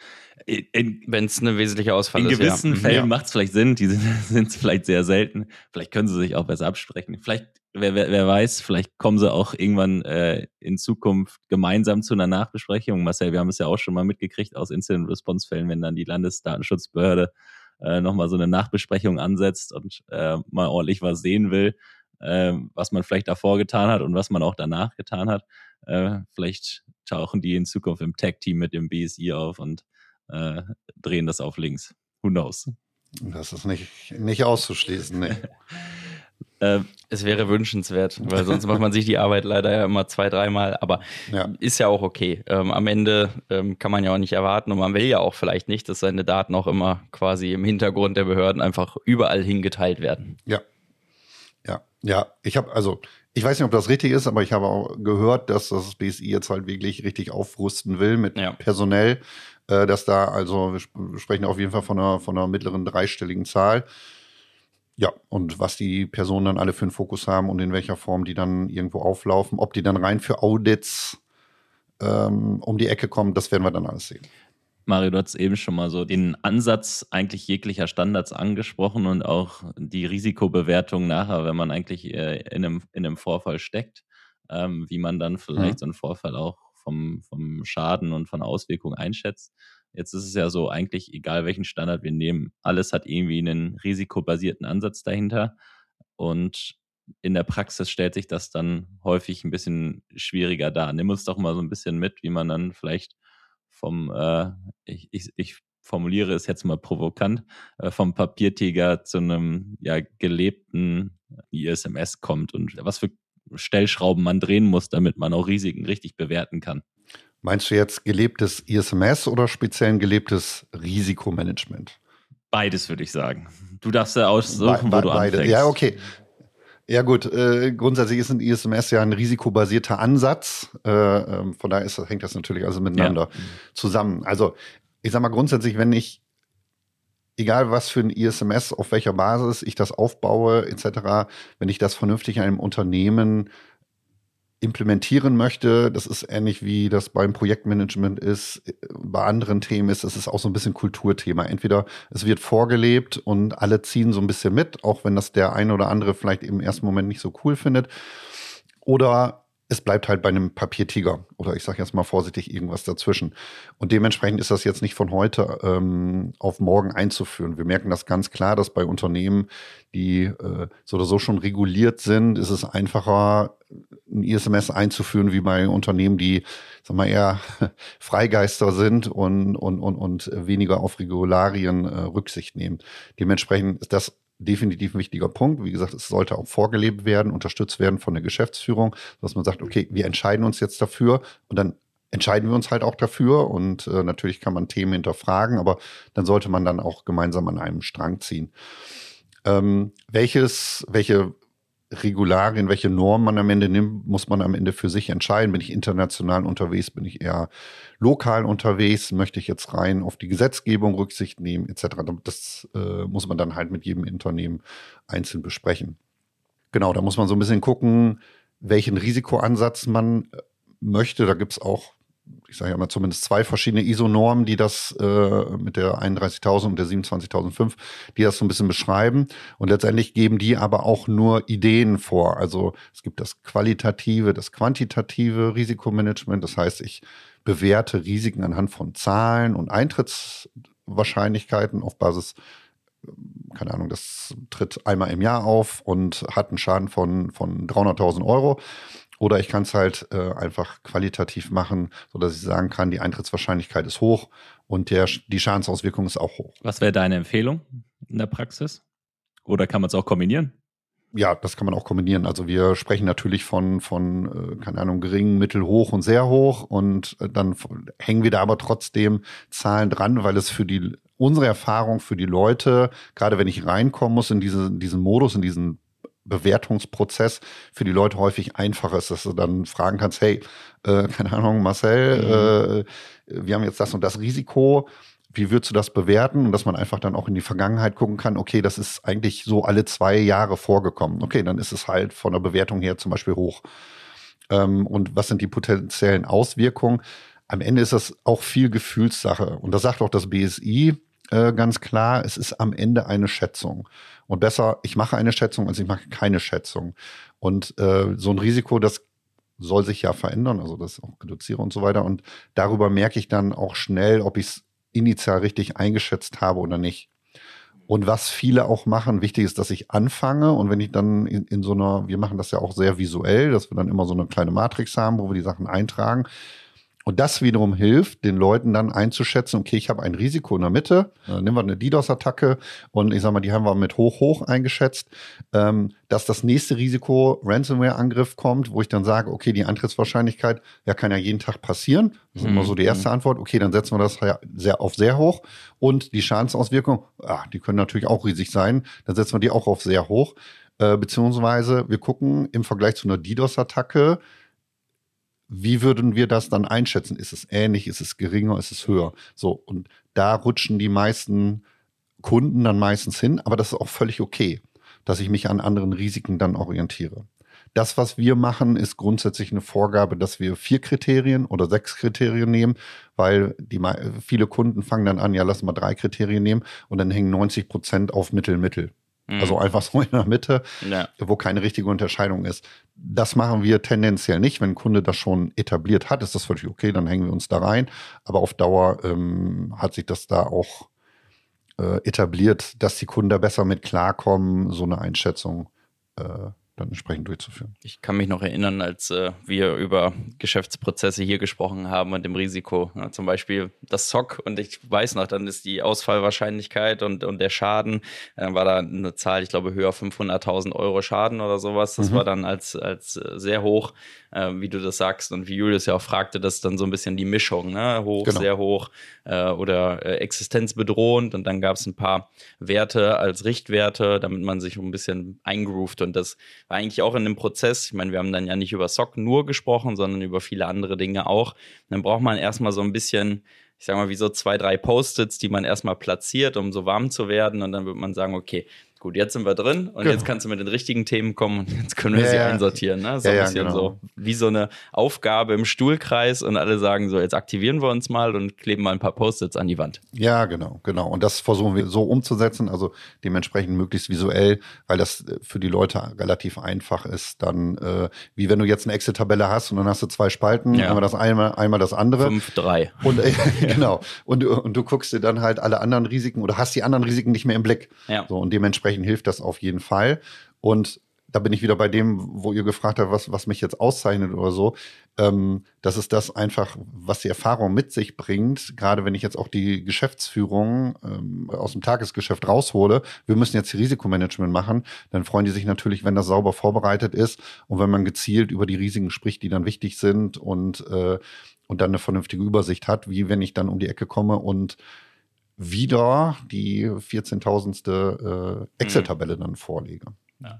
wenn es eine wesentliche Ausfall in ist. In gewissen ja. Fällen ja. macht es vielleicht Sinn, die sind es vielleicht sehr selten. Vielleicht können sie sich auch besser absprechen. Vielleicht, wer, wer, wer weiß, vielleicht kommen sie auch irgendwann äh, in Zukunft gemeinsam zu einer Nachbesprechung. Marcel, wir haben es ja auch schon mal mitgekriegt aus Incident-Response-Fällen, wenn dann die Landesdatenschutzbehörde äh, nochmal so eine Nachbesprechung ansetzt und äh, mal ordentlich was sehen will, äh, was man vielleicht davor getan hat und was man auch danach getan hat. Äh, vielleicht tauchen die in Zukunft im Tag-Team mit dem B S I auf und äh, drehen das auf links. Who knows? Das ist nicht, nicht auszuschließen, nee. äh, es wäre wünschenswert, weil sonst macht man sich die Arbeit leider ja immer zwei, dreimal, aber ja. Ist ja auch okay. Ähm, am Ende ähm, kann man ja auch nicht erwarten und man will ja auch vielleicht nicht, dass seine Daten auch immer quasi im Hintergrund der Behörden einfach überall hingeteilt werden. Ja. Ja, ja, ich habe also, ich weiß nicht, ob das richtig ist, aber ich habe auch gehört, dass das B S I jetzt halt wirklich richtig aufrüsten will mit ja. personell, äh, dass da also, wir sprechen auf jeden Fall von einer, von einer mittleren dreistelligen Zahl. Ja, und was die Personen dann alle für einen Fokus haben und in welcher Form die dann irgendwo auflaufen, ob die dann rein für Audits ähm, um die Ecke kommen, das werden wir dann alles sehen. Mario, du hast eben schon mal so den Ansatz eigentlich jeglicher Standards angesprochen und auch die Risikobewertung nachher, wenn man eigentlich äh, in, einem, in einem Vorfall steckt, ähm, wie man dann vielleicht mhm. so einen Vorfall auch vom, vom Schaden und von Auswirkungen einschätzt. Jetzt ist es ja so, eigentlich egal welchen Standard wir nehmen, alles hat irgendwie einen risikobasierten Ansatz dahinter und in der Praxis stellt sich das dann häufig ein bisschen schwieriger dar. Nimm uns doch mal so ein bisschen mit, wie man dann vielleicht vom, äh, ich, ich, ich formuliere es jetzt mal provokant, äh, vom Papiertiger zu einem ja, gelebten I S M S kommt und was für Stellschrauben man drehen muss, damit man auch Risiken richtig bewerten kann. Meinst du jetzt gelebtes I S M S oder speziell ein gelebtes Risikomanagement? Beides, würde ich sagen. Du darfst ja aussuchen, Be- wo du beide. anfängst. Ja, okay. Ja gut, äh, grundsätzlich ist ein I S M S ja ein risikobasierter Ansatz. Äh, ähm, von daher ist, hängt das natürlich also miteinander ja. zusammen. Also ich sag mal grundsätzlich, wenn ich, egal was für ein I S M S, auf welcher Basis ich das aufbaue et cetera, wenn ich das vernünftig in einem Unternehmen implementieren möchte, das ist ähnlich wie das beim Projektmanagement ist, bei anderen Themen ist, das ist auch so ein bisschen Kulturthema. Entweder es wird vorgelebt und alle ziehen so ein bisschen mit, auch wenn das der eine oder andere vielleicht im ersten Moment nicht so cool findet, oder es bleibt halt bei einem Papiertiger oder ich sage jetzt mal vorsichtig irgendwas dazwischen. Und dementsprechend ist das jetzt nicht von heute ähm, auf morgen einzuführen. Wir merken das ganz klar, dass bei Unternehmen, die äh, so oder so schon reguliert sind, ist es einfacher, ein I S M S einzuführen, wie bei Unternehmen, die, sag mal, eher Freigeister sind und, und, und, und weniger auf Regularien äh, Rücksicht nehmen. Dementsprechend ist das definitiv ein wichtiger Punkt. Wie gesagt, es sollte auch vorgelebt werden, unterstützt werden von der Geschäftsführung, dass man sagt, okay, wir entscheiden uns jetzt dafür und dann entscheiden wir uns halt auch dafür und äh, natürlich kann man Themen hinterfragen, aber dann sollte man dann auch gemeinsam an einem Strang ziehen. Ähm, welches, welche Regularien, welche Normen man am Ende nimmt, muss man am Ende für sich entscheiden. Bin ich international unterwegs, bin ich eher lokal unterwegs, möchte ich jetzt rein auf die Gesetzgebung Rücksicht nehmen, et cetera. Das äh, muss man dann halt mit jedem Unternehmen einzeln besprechen. Genau, da muss man so ein bisschen gucken, welchen Risikoansatz man möchte. Da gibt es auch, ich sage ja mal, zumindest zwei verschiedene I S O-Normen, die das äh, mit der einunddreißigtausend und der siebenundzwanzigtausendfünf, die das so ein bisschen beschreiben. Und letztendlich geben die aber auch nur Ideen vor. Also es gibt das qualitative, das quantitative Risikomanagement. Das heißt, ich bewerte Risiken anhand von Zahlen und Eintrittswahrscheinlichkeiten auf Basis, keine Ahnung, das tritt einmal im Jahr auf und hat einen Schaden von, von dreihunderttausend Euro. Oder ich kann es halt äh, einfach qualitativ machen, sodass ich sagen kann, die Eintrittswahrscheinlichkeit ist hoch und der, die Schadensauswirkung ist auch hoch. Was wäre deine Empfehlung in der Praxis? Oder kann man es auch kombinieren? Ja, das kann man auch kombinieren. Also wir sprechen natürlich von, von äh, keine Ahnung, gering, mittel, hoch und sehr hoch. Und äh, dann hängen wir da aber trotzdem Zahlen dran, weil es für die unsere Erfahrung für die Leute, gerade wenn ich reinkommen muss in diese, diesen Modus, in diesen Bewertungsprozess, für die Leute häufig einfacher ist, dass du dann fragen kannst, hey, äh, keine Ahnung, Marcel, mhm. äh, wir haben jetzt das und das Risiko, wie würdest du das bewerten? Und dass man einfach dann auch in die Vergangenheit gucken kann, okay, das ist eigentlich so alle zwei Jahre vorgekommen. Okay, dann ist es halt von der Bewertung her zum Beispiel hoch. Ähm, und was sind die potenziellen Auswirkungen? Am Ende ist das auch viel Gefühlssache. Und das sagt auch das B S I äh, ganz klar, es ist am Ende eine Schätzung. Und besser, ich mache eine Schätzung, als ich mache keine Schätzung. Und äh, so ein Risiko, das soll sich ja verändern, also das auch reduziere und so weiter. Und darüber merke ich dann auch schnell, ob ich es initial richtig eingeschätzt habe oder nicht. Und was viele auch machen, wichtig ist, dass ich anfange und wenn ich dann in, in so einer, wir machen das ja auch sehr visuell, dass wir dann immer so eine kleine Matrix haben, wo wir die Sachen eintragen. Und das wiederum hilft, den Leuten dann einzuschätzen, okay, ich habe ein Risiko in der Mitte, äh, nehmen wir eine DDoS-Attacke und ich sag mal, die haben wir mit hoch, hoch eingeschätzt, ähm, dass das nächste Risiko Ransomware-Angriff kommt, wo ich dann sage, okay, die Eintrittswahrscheinlichkeit, ja, kann ja jeden Tag passieren. Das ist mhm. immer so die erste Antwort. Okay, dann setzen wir das ja sehr, auf sehr hoch. Und die Schadensauswirkungen, ah, die können natürlich auch riesig sein, dann setzen wir die auch auf sehr hoch. Äh, beziehungsweise wir gucken im Vergleich zu einer DDoS-Attacke, wie würden wir das dann einschätzen? Ist es ähnlich? Ist es geringer? Ist es höher? So, und da rutschen die meisten Kunden dann meistens hin, aber das ist auch völlig okay, dass ich mich an anderen Risiken dann orientiere. Das, was wir machen, ist grundsätzlich eine Vorgabe, dass wir vier Kriterien oder sechs Kriterien nehmen, weil die viele Kunden fangen dann an, ja, lass mal drei Kriterien nehmen und dann hängen neunzig Prozent auf Mittel, Mittel. Also einfach so in der Mitte, ja, wo keine richtige Unterscheidung ist. Das machen wir tendenziell nicht. Wenn ein Kunde das schon etabliert hat, ist das völlig okay, dann hängen wir uns da rein. Aber auf Dauer ähm, hat sich das da auch äh, etabliert, dass die Kunden da besser mit klarkommen, so eine Einschätzung äh, dann entsprechend durchzuführen. Ich kann mich noch erinnern, als äh, wir über Geschäftsprozesse hier gesprochen haben und dem Risiko, ja, zum Beispiel das S O C, und ich weiß noch, dann ist die Ausfallwahrscheinlichkeit und, und der Schaden, dann äh, war da eine Zahl, ich glaube höher fünfhunderttausend Euro Schaden oder sowas, das mhm. war dann als, als sehr hoch, äh, wie du das sagst und wie Julius ja auch fragte, das ist dann so ein bisschen die Mischung, ne? Hoch, genau. Sehr hoch äh, oder äh, existenzbedrohend, und dann gab es ein paar Werte als Richtwerte, damit man sich ein bisschen eingroovt, und das war eigentlich auch in dem Prozess, ich meine, wir haben dann ja nicht über S O C nur gesprochen, sondern über viele andere Dinge auch. Und dann braucht man erstmal so ein bisschen, ich sag mal, wie so zwei, drei Post-its, die man erstmal platziert, um so warm zu werden, und dann wird man sagen, okay, gut, jetzt sind wir drin und genau. Jetzt kannst du mit den richtigen Themen kommen und jetzt können wir ja, sie ja. einsortieren. Ne? So ja, ein bisschen ja, genau. So wie so eine Aufgabe im Stuhlkreis und alle sagen so, jetzt aktivieren wir uns mal und kleben mal ein paar Post-its an die Wand. Ja, genau, genau. Und das versuchen wir so umzusetzen, also dementsprechend möglichst visuell, weil das für die Leute relativ einfach ist. Dann, äh, wie wenn du jetzt eine Excel-Tabelle hast und dann hast du zwei Spalten, ja. einmal das eine, einmal das andere. Fünf, drei. Und äh, genau. Und, und du guckst dir dann halt alle anderen Risiken oder hast die anderen Risiken nicht mehr im Blick. Ja. So, und dementsprechend hilft das auf jeden Fall. Und da bin ich wieder bei dem, wo ihr gefragt habt, was, was mich jetzt auszeichnet oder so. Ähm, das ist das einfach, was die Erfahrung mit sich bringt. Gerade wenn ich jetzt auch die Geschäftsführung ähm, aus dem Tagesgeschäft raushole. Wir müssen jetzt Risikomanagement machen. Dann freuen die sich natürlich, wenn das sauber vorbereitet ist und wenn man gezielt über die Risiken spricht, die dann wichtig sind und, äh, und dann eine vernünftige Übersicht hat, wie wenn ich dann um die Ecke komme und wieder die vierzehntausendste äh, Excel-Tabelle dann vorlege. Ja.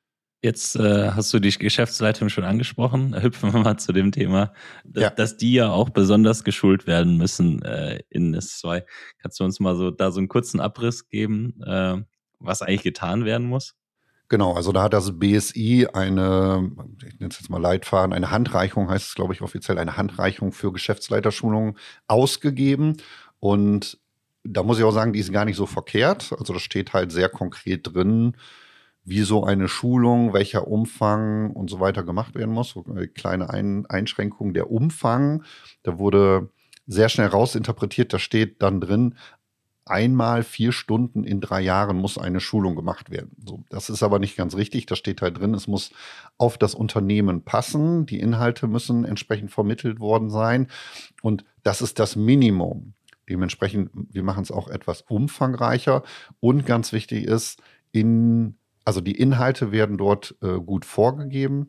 Jetzt äh, hast du die Geschäftsleitung schon angesprochen. Hüpfen wir mal zu dem Thema, dass, Ja. dass die ja auch besonders geschult werden müssen äh, in N I S zwei. Kannst du uns mal so da so einen kurzen Abriss geben, äh, was eigentlich getan werden muss? Genau, also da hat das B S I eine, ich nenne es jetzt mal Leitfaden, eine Handreichung, heißt es glaube ich offiziell, eine Handreichung für Geschäftsleiterschulungen ausgegeben. Und da muss ich auch sagen, die ist gar nicht so verkehrt. Also da steht halt sehr konkret drin, wie so eine Schulung, welcher Umfang und so weiter gemacht werden muss. So eine kleine Ein- Einschränkung, der Umfang. Da wurde sehr schnell rausinterpretiert, da steht dann drin, einmal vier Stunden in drei Jahren muss eine Schulung gemacht werden. So, das ist aber nicht ganz richtig. Da steht halt drin, es muss auf das Unternehmen passen. Die Inhalte müssen entsprechend vermittelt worden sein. Und das ist das Minimum. Dementsprechend, wir machen es auch etwas umfangreicher. Und ganz wichtig ist, in Also die Inhalte werden dort äh, gut vorgegeben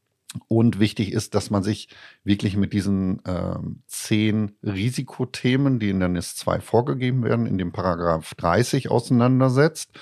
und wichtig ist, dass man sich wirklich mit diesen ähm, zehn Risikothemen, die in der N I S zwei vorgegeben werden, in dem Paragraph dreißig auseinandersetzt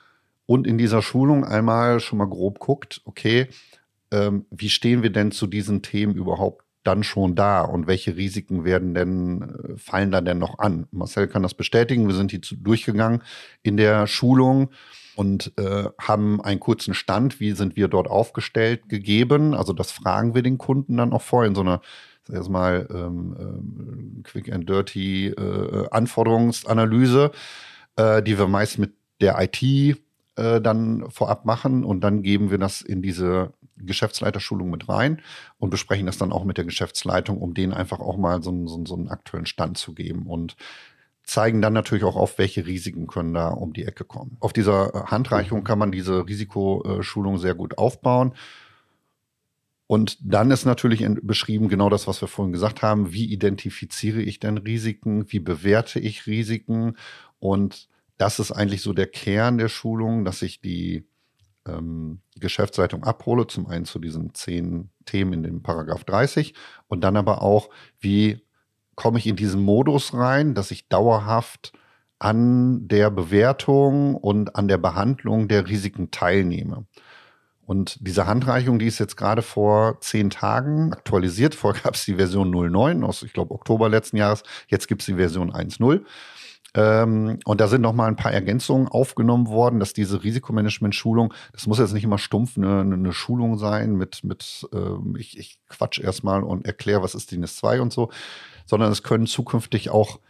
und in dieser Schulung einmal schon mal grob guckt, okay, ähm, wie stehen wir denn zu diesen Themen überhaupt dann schon da und welche Risiken werden denn, fallen da denn noch an? Marcel kann das bestätigen, wir sind die zu, durchgegangen in der Schulung und äh, haben einen kurzen Stand, wie sind wir dort aufgestellt, gegeben. Also das fragen wir den Kunden dann auch vor in so einer, sag ich jetzt mal, ähm, ähm, quick and dirty äh, Anforderungsanalyse, äh, die wir meist mit der I T äh, dann vorab machen und dann geben wir das in diese Geschäftsleiterschulung mit rein und besprechen das dann auch mit der Geschäftsleitung, um denen einfach auch mal so, so, so einen aktuellen Stand zu geben und zeigen dann natürlich auch auf, welche Risiken können da um die Ecke kommen. Auf dieser Handreichung kann man diese Risikoschulung sehr gut aufbauen. Und dann ist natürlich beschrieben genau das, was wir vorhin gesagt haben. Wie identifiziere ich denn Risiken? Wie bewerte ich Risiken? Und das ist eigentlich so der Kern der Schulung, dass ich die ähm, Geschäftsleitung abhole. Zum einen zu diesen zehn Themen in dem Paragraph dreißig und dann aber auch, wie komme ich in diesen Modus rein, dass ich dauerhaft an der Bewertung und an der Behandlung der Risiken teilnehme. Und diese Handreichung, die ist jetzt gerade vor zehn Tagen aktualisiert. Vorher gab es die Version null neun aus, ich glaube, Oktober letzten Jahres. Jetzt gibt es die Version eins Punkt null. Ähm, und da sind noch mal ein paar Ergänzungen aufgenommen worden, dass diese Risikomanagement-Schulung, das muss jetzt nicht immer stumpf eine, eine Schulung sein mit, mit ähm, ich, ich quatsch erstmal und erkläre, was ist die N I S zwei und so, sondern es können zukünftig auch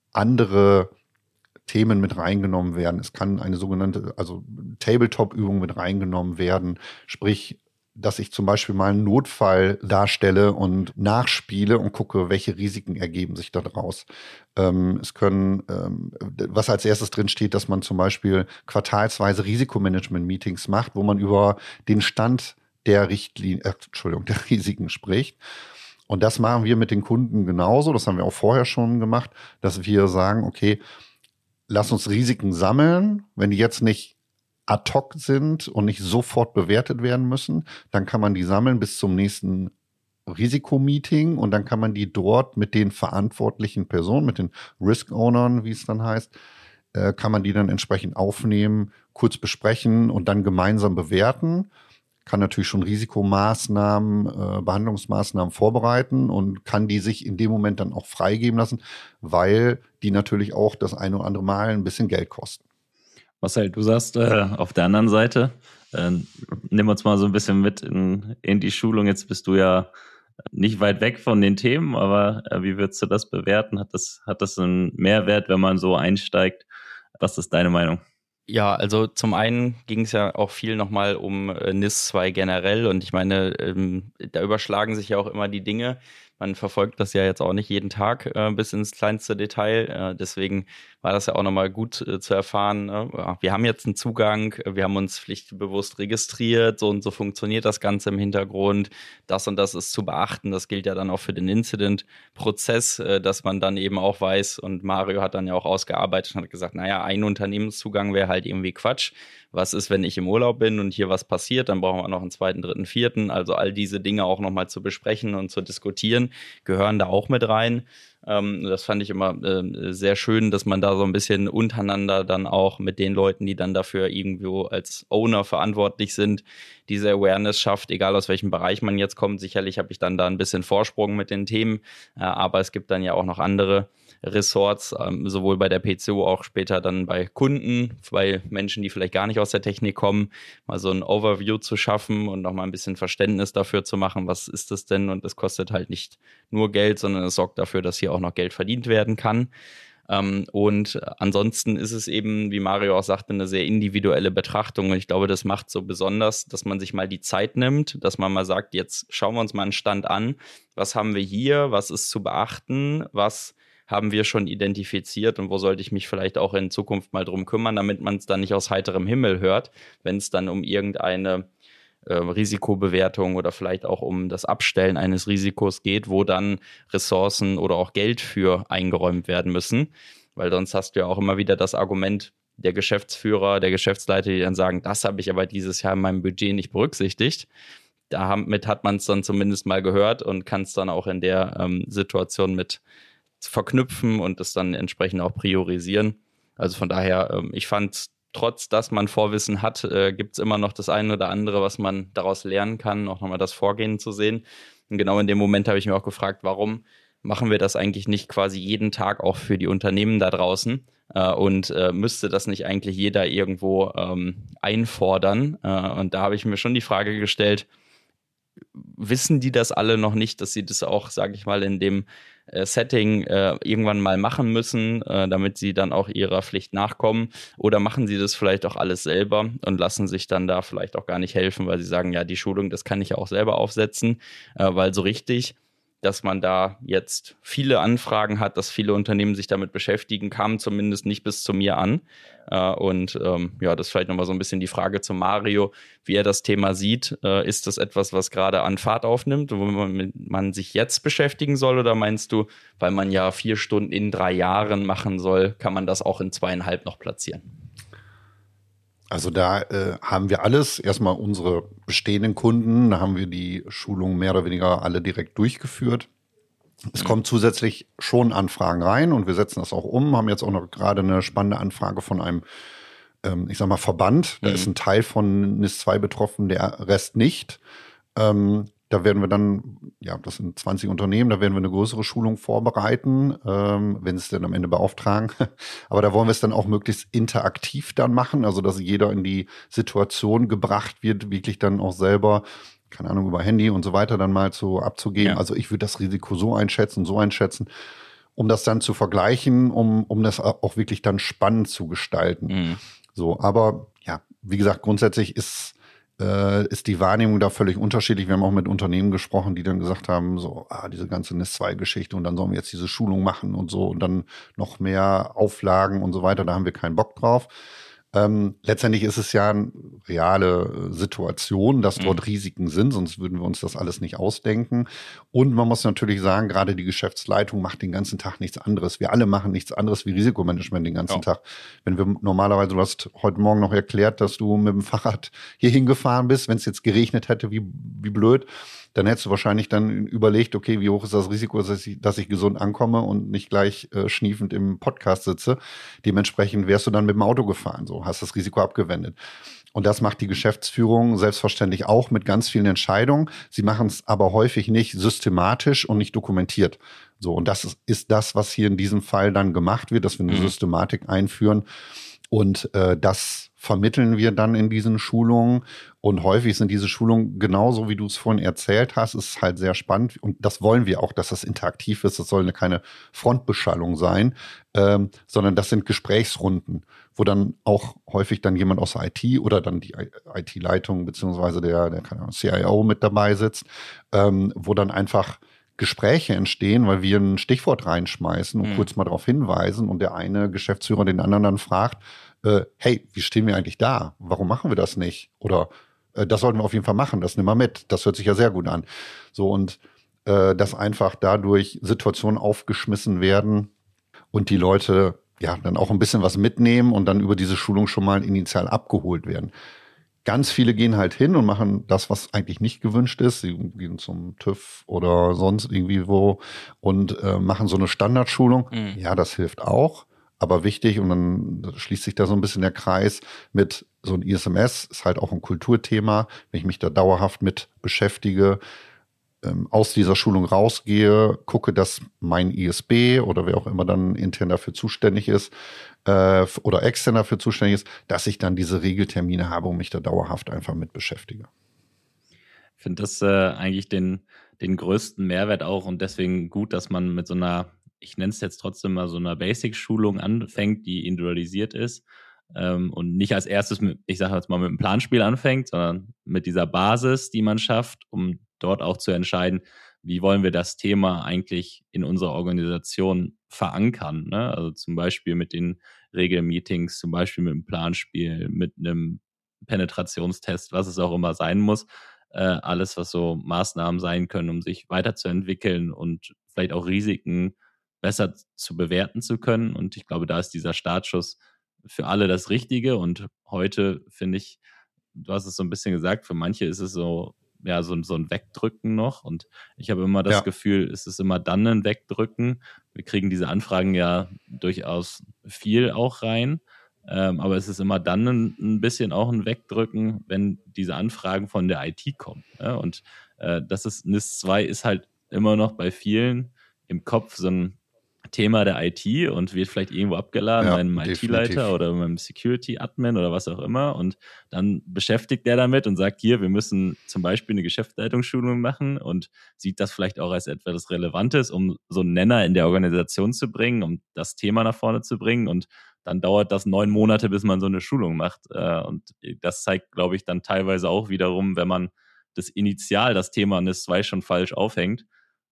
andere Themen mit reingenommen werden. Es kann eine sogenannte, also Tabletop-Übung mit reingenommen werden, sprich, dass ich zum Beispiel mal einen Notfall darstelle und nachspiele und gucke, welche Risiken ergeben sich daraus. Ähm, es können, ähm, was als erstes drin steht, dass man zum Beispiel quartalsweise Risikomanagement-Meetings macht, wo man über den Stand der Richtlinie, äh, Entschuldigung, der Risiken spricht. Und das machen wir mit den Kunden genauso. Das haben wir auch vorher schon gemacht, dass wir sagen, okay, lass uns Risiken sammeln. Wenn die jetzt nicht ad hoc sind und nicht sofort bewertet werden müssen, dann kann man die sammeln bis zum nächsten Risikomeeting und dann kann man die dort mit den verantwortlichen Personen, mit den Risk-Ownern, wie es dann heißt, äh, kann man die dann entsprechend aufnehmen, kurz besprechen und dann gemeinsam bewerten. Kann natürlich schon Risikomaßnahmen, äh, Behandlungsmaßnahmen vorbereiten und kann die sich in dem Moment dann auch freigeben lassen, weil die natürlich auch das eine oder andere Mal ein bisschen Geld kosten. Marcel, du sagst äh, auf der anderen Seite, äh, nimm uns mal so ein bisschen mit in, in die Schulung. Jetzt bist du ja nicht weit weg von den Themen, aber äh, wie würdest du das bewerten? Hat das, hat das einen Mehrwert, wenn man so einsteigt? Was ist deine Meinung? Ja, also zum einen ging es ja auch viel nochmal um äh, N I S zwei generell und ich meine, ähm, da überschlagen sich ja auch immer die Dinge. Man verfolgt das ja jetzt auch nicht jeden Tag äh, bis ins kleinste Detail. Äh, deswegen war das ja auch nochmal gut äh, zu erfahren. Ne? Ja, wir haben jetzt einen Zugang, wir haben uns pflichtbewusst registriert, so und so funktioniert das Ganze im Hintergrund. Das und das ist zu beachten. Das gilt ja dann auch für den Incident-Prozess, äh, dass man dann eben auch weiß, und Mario hat dann ja auch ausgearbeitet und hat gesagt, naja, ein Unternehmenszugang wäre halt irgendwie Quatsch. Was ist, wenn ich im Urlaub bin und hier was passiert? Dann brauchen wir noch einen zweiten, dritten, vierten. Also all diese Dinge auch nochmal zu besprechen und zu diskutieren, gehören da auch mit rein. Ähm, das fand ich immer äh, sehr schön, dass man da so ein bisschen untereinander dann auch mit den Leuten, die dann dafür irgendwo als Owner verantwortlich sind, diese Awareness schafft, egal aus welchem Bereich man jetzt kommt. Sicherlich habe ich dann da ein bisschen Vorsprung mit den Themen, äh, aber es gibt dann ja auch noch andere Ressorts, ähm, sowohl bei der P C O auch später dann bei Kunden, bei Menschen, die vielleicht gar nicht aus der Technik kommen, mal so ein Overview zu schaffen und nochmal ein bisschen Verständnis dafür zu machen, was ist das denn, und das kostet halt nicht nur Geld, sondern es sorgt dafür, dass hier auch noch Geld verdient werden kann. Ähm, und ansonsten ist es eben, wie Mario auch sagte, eine sehr individuelle Betrachtung, und ich glaube, das macht so besonders, dass man sich mal die Zeit nimmt, dass man mal sagt, jetzt schauen wir uns mal einen Stand an, was haben wir hier, was ist zu beachten, was haben wir schon identifiziert und wo sollte ich mich vielleicht auch in Zukunft mal drum kümmern, damit man es dann nicht aus heiterem Himmel hört, wenn es dann um irgendeine äh, Risikobewertung oder vielleicht auch um das Abstellen eines Risikos geht, wo dann Ressourcen oder auch Geld für eingeräumt werden müssen, weil sonst hast du ja auch immer wieder das Argument der Geschäftsführer, der Geschäftsleiter, die dann sagen, das habe ich aber dieses Jahr in meinem Budget nicht berücksichtigt. Damit hat man es dann zumindest mal gehört und kann es dann auch in der ähm, Situation mit verknüpfen und das dann entsprechend auch priorisieren. Also von daher, ich fand, trotz dass man Vorwissen hat, gibt es immer noch das eine oder andere, was man daraus lernen kann, auch nochmal das Vorgehen zu sehen. Und genau in dem Moment habe ich mir auch gefragt, warum machen wir das eigentlich nicht quasi jeden Tag auch für die Unternehmen da draußen? Und müsste das nicht eigentlich jeder irgendwo ähm, einfordern? Und da habe ich mir schon die Frage gestellt, wissen die das alle noch nicht, dass sie das auch, sage ich mal, in dem äh, Setting äh, irgendwann mal machen müssen, äh, damit sie dann auch ihrer Pflicht nachkommen? Oder machen sie das vielleicht auch alles selber und lassen sich dann da vielleicht auch gar nicht helfen, weil sie sagen, ja, die Schulung, das kann ich ja auch selber aufsetzen, äh, weil so richtig, dass man da jetzt viele Anfragen hat, dass viele Unternehmen sich damit beschäftigen, kam zumindest nicht bis zu mir an. Äh, und ähm, ja, das ist vielleicht nochmal so ein bisschen die Frage zu Mario, wie er das Thema sieht. Äh, ist das etwas, was gerade an Fahrt aufnimmt, wo man, mit, man sich jetzt beschäftigen soll? Oder meinst du, weil man ja vier Stunden in drei Jahren machen soll, kann man das auch in zweieinhalb noch platzieren? Also da äh, haben wir alles. Erstmal unsere bestehenden Kunden, da haben wir die Schulungen mehr oder weniger alle direkt durchgeführt. Es mhm. kommen zusätzlich schon Anfragen rein und wir setzen das auch um. Haben jetzt auch noch gerade eine spannende Anfrage von einem, ähm, ich sag mal, Verband. Da mhm. ist ein Teil von N I S zwei betroffen, der Rest nicht. Ähm, Da werden wir dann, ja, das sind zwanzig Unternehmen, da werden wir eine größere Schulung vorbereiten, ähm, wenn sie es denn am Ende beauftragen. Aber da wollen wir es dann auch möglichst interaktiv dann machen, also dass jeder in die Situation gebracht wird, wirklich dann auch selber, keine Ahnung, über Handy und so weiter dann mal so abzugeben. Ja. Also ich würde das Risiko so einschätzen, so einschätzen, um das dann zu vergleichen, um, um das auch wirklich dann spannend zu gestalten. Mhm. So, aber ja, wie gesagt, grundsätzlich ist ist die Wahrnehmung da völlig unterschiedlich. Wir haben auch mit Unternehmen gesprochen, die dann gesagt haben, so, ah, diese ganze N I S zwei Geschichte und dann sollen wir jetzt diese Schulung machen und so und dann noch mehr Auflagen und so weiter, da haben wir keinen Bock drauf. Ähm, letztendlich ist es ja eine reale Situation, dass dort mhm. Risiken sind, sonst würden wir uns das alles nicht ausdenken. Und man muss natürlich sagen, gerade die Geschäftsleitung macht den ganzen Tag nichts anderes. Wir alle machen nichts anderes wie Risikomanagement den ganzen ja. Tag. Wenn wir normalerweise, du hast heute Morgen noch erklärt, dass du mit dem Fahrrad hier hingefahren bist, wenn es jetzt geregnet hätte, wie, wie blöd, dann hättest du wahrscheinlich dann überlegt, okay, wie hoch ist das Risiko, dass ich, dass ich gesund ankomme und nicht gleich äh, schniefend im Podcast sitze. Dementsprechend wärst du dann mit dem Auto gefahren, so hast das Risiko abgewendet. Und das macht die Geschäftsführung selbstverständlich auch mit ganz vielen Entscheidungen. Sie machen es aber häufig nicht systematisch und nicht dokumentiert. So, und das ist, ist das, was hier in diesem Fall dann gemacht wird, dass wir eine mhm. Systematik einführen. Und äh, das vermitteln wir dann in diesen Schulungen. Und häufig sind diese Schulungen genauso, wie du es vorhin erzählt hast, ist halt sehr spannend. Und das wollen wir auch, dass das interaktiv ist. Das soll keine Frontbeschallung sein, ähm, sondern das sind Gesprächsrunden, wo dann auch häufig dann jemand aus der I T oder dann die I T-Leitung beziehungsweise der, der C I O mit dabei sitzt, ähm, wo dann einfach Gespräche entstehen, weil wir ein Stichwort reinschmeißen und mhm. kurz mal darauf hinweisen und der eine Geschäftsführer den anderen dann fragt, äh, hey, wie stehen wir eigentlich da? Warum machen wir das nicht? Oder äh, das sollten wir auf jeden Fall machen, das nimm mal mit. Das hört sich ja sehr gut an. So, und äh, dass einfach dadurch Situationen aufgeschmissen werden und die Leute ja dann auch ein bisschen was mitnehmen und dann über diese Schulung schon mal initial abgeholt werden. Ganz viele gehen halt hin und machen das, was eigentlich nicht gewünscht ist. Sie gehen zum TÜV oder sonst irgendwie wo und äh, machen so eine Standardschulung. Mhm. Ja, das hilft auch, aber wichtig, und dann schließt sich da so ein bisschen der Kreis mit so ein I S M S, ist halt auch ein Kulturthema. Wenn ich mich da dauerhaft mit beschäftige, ähm, aus dieser Schulung rausgehe, gucke, dass mein I S B oder wer auch immer dann intern dafür zuständig ist, oder extern dafür zuständig ist, dass ich dann diese Regeltermine habe und mich da dauerhaft einfach mit beschäftige. Ich finde das äh, eigentlich den, den größten Mehrwert auch und deswegen gut, dass man mit so einer, ich nenne es jetzt trotzdem mal so einer Basic-Schulung anfängt, die individualisiert ist ähm, und nicht als erstes, mit, ich sage jetzt mal, mit einem Planspiel anfängt, sondern mit dieser Basis, die man schafft, um dort auch zu entscheiden, wie wollen wir das Thema eigentlich in unserer Organisation verankern, ne? Also zum Beispiel mit den Regelmeetings, zum Beispiel mit einem Planspiel, mit einem Penetrationstest, was es auch immer sein muss. Äh, alles, was so Maßnahmen sein können, um sich weiterzuentwickeln und vielleicht auch Risiken besser zu bewerten zu können. Und ich glaube, da ist dieser Startschuss für alle das Richtige. Und heute finde ich, du hast es so ein bisschen gesagt, für manche ist es so, ja, so, so ein Wegdrücken noch. Und ich habe immer das ja. Gefühl, es ist immer dann ein Wegdrücken. Wir kriegen diese Anfragen ja durchaus viel auch rein. Ähm, aber es ist immer dann ein, ein bisschen auch ein Wegdrücken, wenn diese Anfragen von der I T kommen. Ja? Und äh, das ist, N I S zwei ist halt immer noch bei vielen im Kopf so ein Thema der I T und wird vielleicht irgendwo abgeladen ja, bei einem I T-Leiter oder beim Security-Admin oder was auch immer und dann beschäftigt der damit und sagt, hier, wir müssen zum Beispiel eine Geschäftsleitungsschulung machen und sieht das vielleicht auch als etwas Relevantes, um so einen Nenner in der Organisation zu bringen, um das Thema nach vorne zu bringen und dann dauert das neun Monate, bis man so eine Schulung macht und das zeigt, glaube ich, dann teilweise auch wiederum, wenn man das Initial, das Thema N I S zwei schon falsch aufhängt,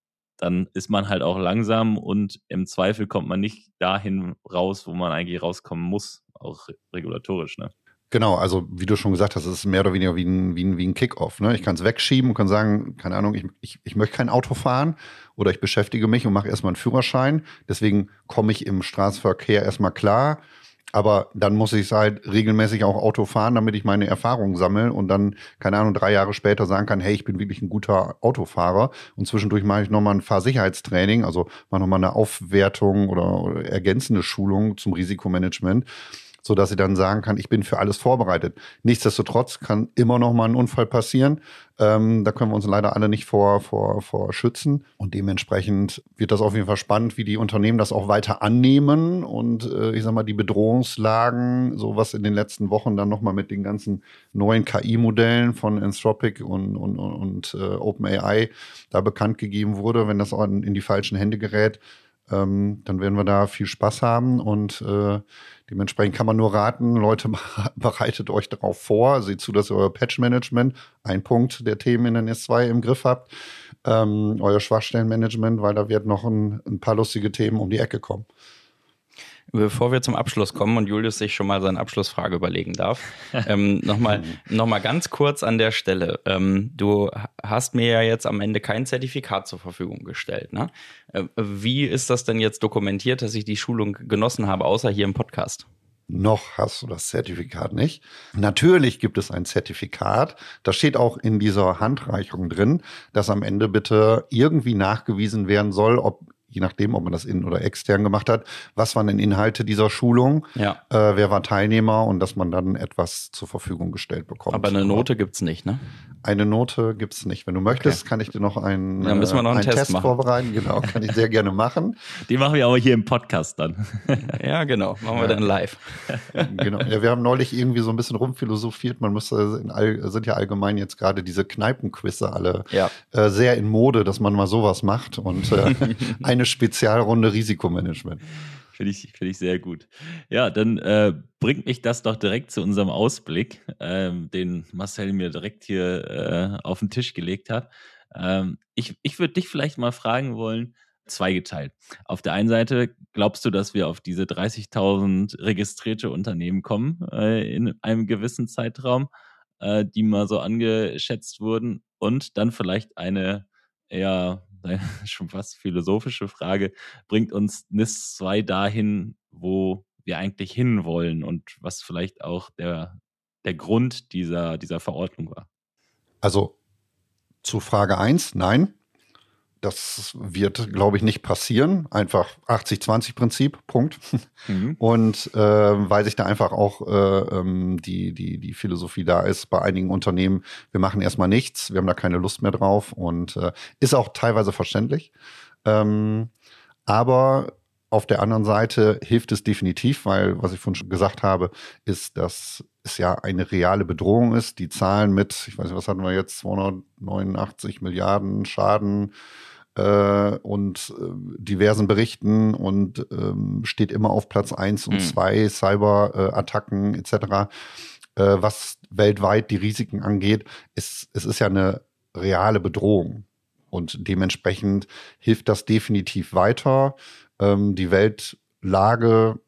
dann ist man halt auch langsam und im Zweifel kommt man nicht dahin raus, wo man eigentlich rauskommen muss, auch regulatorisch, ne? Genau, also wie du schon gesagt hast, es ist mehr oder weniger wie ein, wie ein, wie ein Kick-Off, ne? Ich kann es wegschieben und kann sagen, keine Ahnung, ich, ich, ich möchte kein Auto fahren oder ich beschäftige mich und mache erstmal einen Führerschein. Deswegen komme ich im Straßenverkehr erstmal klar. Aber dann muss ich halt regelmäßig auch Auto fahren, damit ich meine Erfahrungen sammle und dann, keine Ahnung, drei Jahre später sagen kann, hey, ich bin wirklich ein guter Autofahrer. Und zwischendurch mache ich nochmal ein Fahrsicherheitstraining, also mache nochmal eine Aufwertung oder, oder ergänzende Schulung zum Risikomanagement, sodass ich dann sagen kann, ich bin für alles vorbereitet. Nichtsdestotrotz kann immer noch mal ein Unfall passieren. Ähm, da können wir uns leider alle nicht vor, vor, vor schützen. Und dementsprechend wird das auf jeden Fall spannend, wie die Unternehmen das auch weiter annehmen. Und äh, ich sag mal, die Bedrohungslagen, so was in den letzten Wochen dann noch mal mit den ganzen neuen K I-Modellen von Anthropic und, und, und äh, OpenAI da bekannt gegeben wurde, wenn das auch in, in die falschen Hände gerät, ähm, dann werden wir da viel Spaß haben und äh, dementsprechend kann man nur raten, Leute, bereitet euch darauf vor, seht zu, dass ihr euer Patch-Management, ein Punkt der Themen in der N I S zwei im Griff habt, ähm, euer Schwachstellenmanagement, weil da wird noch ein, ein paar lustige Themen um die Ecke kommen. Bevor wir zum Abschluss kommen und Julius sich schon mal seine Abschlussfrage überlegen darf, ähm, nochmal noch mal ganz kurz an der Stelle. Ähm, du hast mir ja jetzt am Ende kein Zertifikat zur Verfügung gestellt, ne? Äh, wie ist das denn jetzt dokumentiert, dass ich die Schulung genossen habe, außer hier im Podcast? Noch hast du das Zertifikat nicht. Natürlich gibt es ein Zertifikat. Das steht auch in dieser Handreichung drin, dass am Ende bitte irgendwie nachgewiesen werden soll, ob je nachdem, ob man das innen oder extern gemacht hat, was waren denn Inhalte dieser Schulung, ja. äh, wer war Teilnehmer und dass man dann etwas zur Verfügung gestellt bekommt. Aber eine Note gibt's nicht, ne? Eine Note gibt's nicht. Wenn du möchtest, okay. kann ich dir noch einen, dann müssen wir noch einen, einen Test, Test vorbereiten. Genau, kann ich sehr gerne machen. Die machen wir aber hier im Podcast dann. Ja, genau, machen wir dann live. Genau. Ja, wir haben neulich irgendwie so ein bisschen rumphilosophiert. Man müsste, in all, sind ja allgemein jetzt gerade diese Kneipenquizze alle ja. äh, sehr in Mode, dass man mal sowas macht und äh, eine Spezialrunde Risikomanagement. Finde ich, finde ich sehr gut. Ja, dann äh, bringt mich das doch direkt zu unserem Ausblick, ähm, den Marcel mir direkt hier äh, auf den Tisch gelegt hat. Ähm, ich ich würde dich vielleicht mal fragen wollen, zweigeteilt. Auf der einen Seite, glaubst du, dass wir auf diese dreißigtausend registrierte Unternehmen kommen äh, in einem gewissen Zeitraum, äh, die mal so angeschätzt wurden? Und dann vielleicht eine eher schon fast philosophische Frage, bringt uns N I S zwei dahin, wo wir eigentlich hinwollen und was vielleicht auch der, der Grund dieser, dieser Verordnung war? Also zu Frage eins, nein. Das wird, glaube ich, nicht passieren. Einfach achtzig zwanzig Prinzip, Punkt. Mhm. Und äh, weil sich da einfach auch äh, die, die, die Philosophie da ist bei einigen Unternehmen, wir machen erstmal nichts, wir haben da keine Lust mehr drauf und äh, ist auch teilweise verständlich. Ähm, aber auf der anderen Seite hilft es definitiv, weil, was ich vorhin schon gesagt habe, ist, dass es ja eine reale Bedrohung ist. Die Zahlen mit, ich weiß nicht, was hatten wir jetzt, zweihundertneunundachtzig Milliarden Schaden äh, und äh, diversen Berichten und ähm, steht immer auf Platz eins und zwei, mhm. Cyberattacken äh, et cetera. Äh, was weltweit die Risiken angeht, ist, es ist ja eine reale Bedrohung. Und dementsprechend hilft das definitiv weiter. Ähm, die Weltlage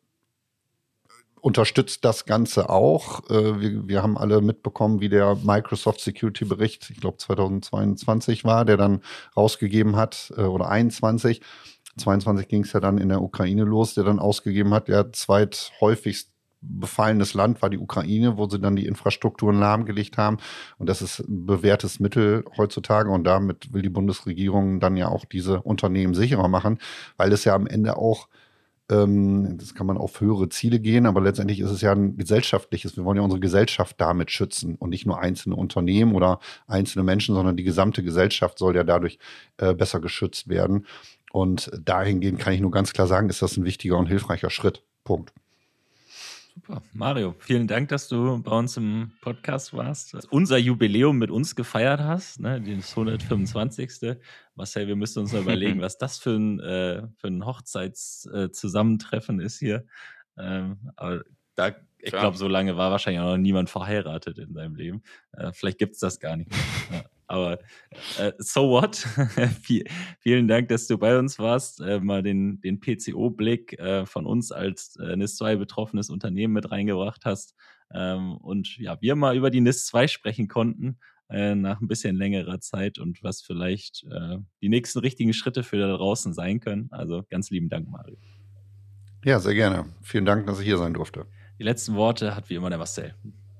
unterstützt das Ganze auch. Äh, wir, wir haben alle mitbekommen, wie der Microsoft Security Bericht, ich glaube zweitausendzweiundzwanzig war, der dann rausgegeben hat, äh, oder einundzwanzig. zweiundzwanzig ging es ja dann in der Ukraine los, der dann ausgegeben hat, der zweithäufigst befallenes Land war die Ukraine, wo sie dann die Infrastrukturen lahmgelegt haben. Und das ist ein bewährtes Mittel heutzutage. Und damit will die Bundesregierung dann ja auch diese Unternehmen sicherer machen, weil es ja am Ende auch, ähm, das kann man auf höhere Ziele gehen, aber letztendlich ist es ja ein gesellschaftliches, wir wollen ja unsere Gesellschaft damit schützen und nicht nur einzelne Unternehmen oder einzelne Menschen, sondern die gesamte Gesellschaft soll ja dadurch äh, besser geschützt werden. Und dahingehend kann ich nur ganz klar sagen, ist das ein wichtiger und hilfreicher Schritt. Punkt. Super. Mario, vielen Dank, dass du bei uns im Podcast warst, dass unser Jubiläum mit uns gefeiert hast, ne, das hundertfünfundzwanzigste. Marcel, wir müssen uns mal überlegen, was das für ein, äh, für ein Hochzeitszusammentreffen äh, ist hier. Ähm, aber da, ich glaube, so lange war wahrscheinlich auch noch niemand verheiratet in seinem Leben. Äh, vielleicht gibt es das gar nicht mehr. Ja. Aber äh, so what? Vielen Dank, dass du bei uns warst, äh, mal den, den P C O-Blick äh, von uns als äh, N I S zwei betroffenes Unternehmen mit reingebracht hast ähm, und ja, wir mal über die N I S zwei sprechen konnten äh, nach ein bisschen längerer Zeit und was vielleicht äh, die nächsten richtigen Schritte für da draußen sein können. Also ganz lieben Dank, Mario. Ja, sehr gerne. Vielen Dank, dass ich hier sein durfte. Die letzten Worte hat wie immer der Marcel.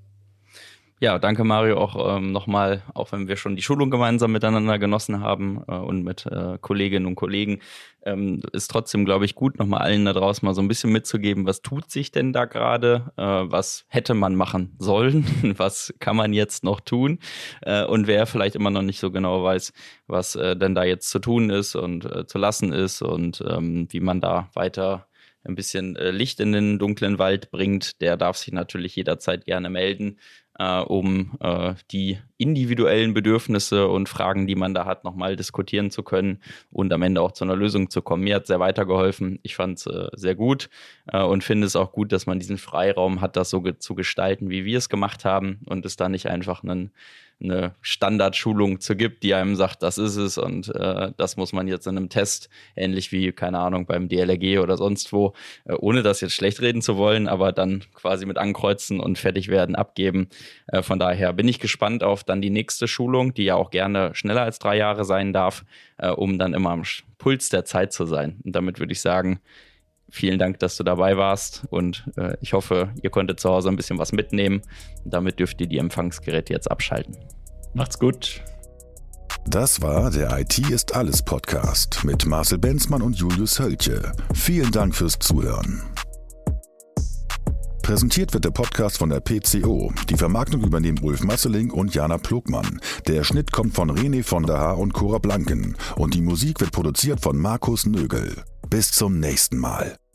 Ja, danke Mario auch ähm, nochmal, auch wenn wir schon die Schulung gemeinsam miteinander genossen haben äh, und mit äh, Kolleginnen und Kollegen, ähm, ist trotzdem, glaube ich, gut, nochmal allen da draußen mal so ein bisschen mitzugeben, was tut sich denn da gerade, äh, was hätte man machen sollen, was kann man jetzt noch tun äh, und wer vielleicht immer noch nicht so genau weiß, was äh, denn da jetzt zu tun ist und äh, zu lassen ist und ähm, wie man da weiter ein bisschen äh, Licht in den dunklen Wald bringt, der darf sich natürlich jederzeit gerne melden, äh, um äh, die individuellen Bedürfnisse und Fragen, die man da hat, nochmal diskutieren zu können und am Ende auch zu einer Lösung zu kommen. Mir hat sehr weitergeholfen. Ich fand es äh, sehr gut äh, und finde es auch gut, dass man diesen Freiraum hat, das so ge- zu gestalten, wie wir es gemacht haben und es da nicht einfach einen eine Standardschulung zu gibt, die einem sagt, das ist es und äh, das muss man jetzt in einem Test, ähnlich wie, keine Ahnung, beim D L R G oder sonst wo, äh, ohne das jetzt schlecht reden zu wollen, aber dann quasi mit ankreuzen und fertig werden, abgeben. Äh, von daher bin ich gespannt auf dann die nächste Schulung, die ja auch gerne schneller als drei Jahre sein darf, äh, um dann immer am Puls der Zeit zu sein. Und damit würde ich sagen, vielen Dank, dass du dabei warst und äh, ich hoffe, ihr konntet zu Hause ein bisschen was mitnehmen. Damit dürft ihr die Empfangsgeräte jetzt abschalten. Macht's gut. Das war der I T ist alles Podcast mit Marcel Benzmann und Julius Hölche. Vielen Dank fürs Zuhören. Präsentiert wird der Podcast von der P C O. Die Vermarktung übernehmen Ulf Masseling und Jana Plogmann. Der Schnitt kommt von René von der Haar und Cora Blanken. Und die Musik wird produziert von Markus Nögel. Bis zum nächsten Mal.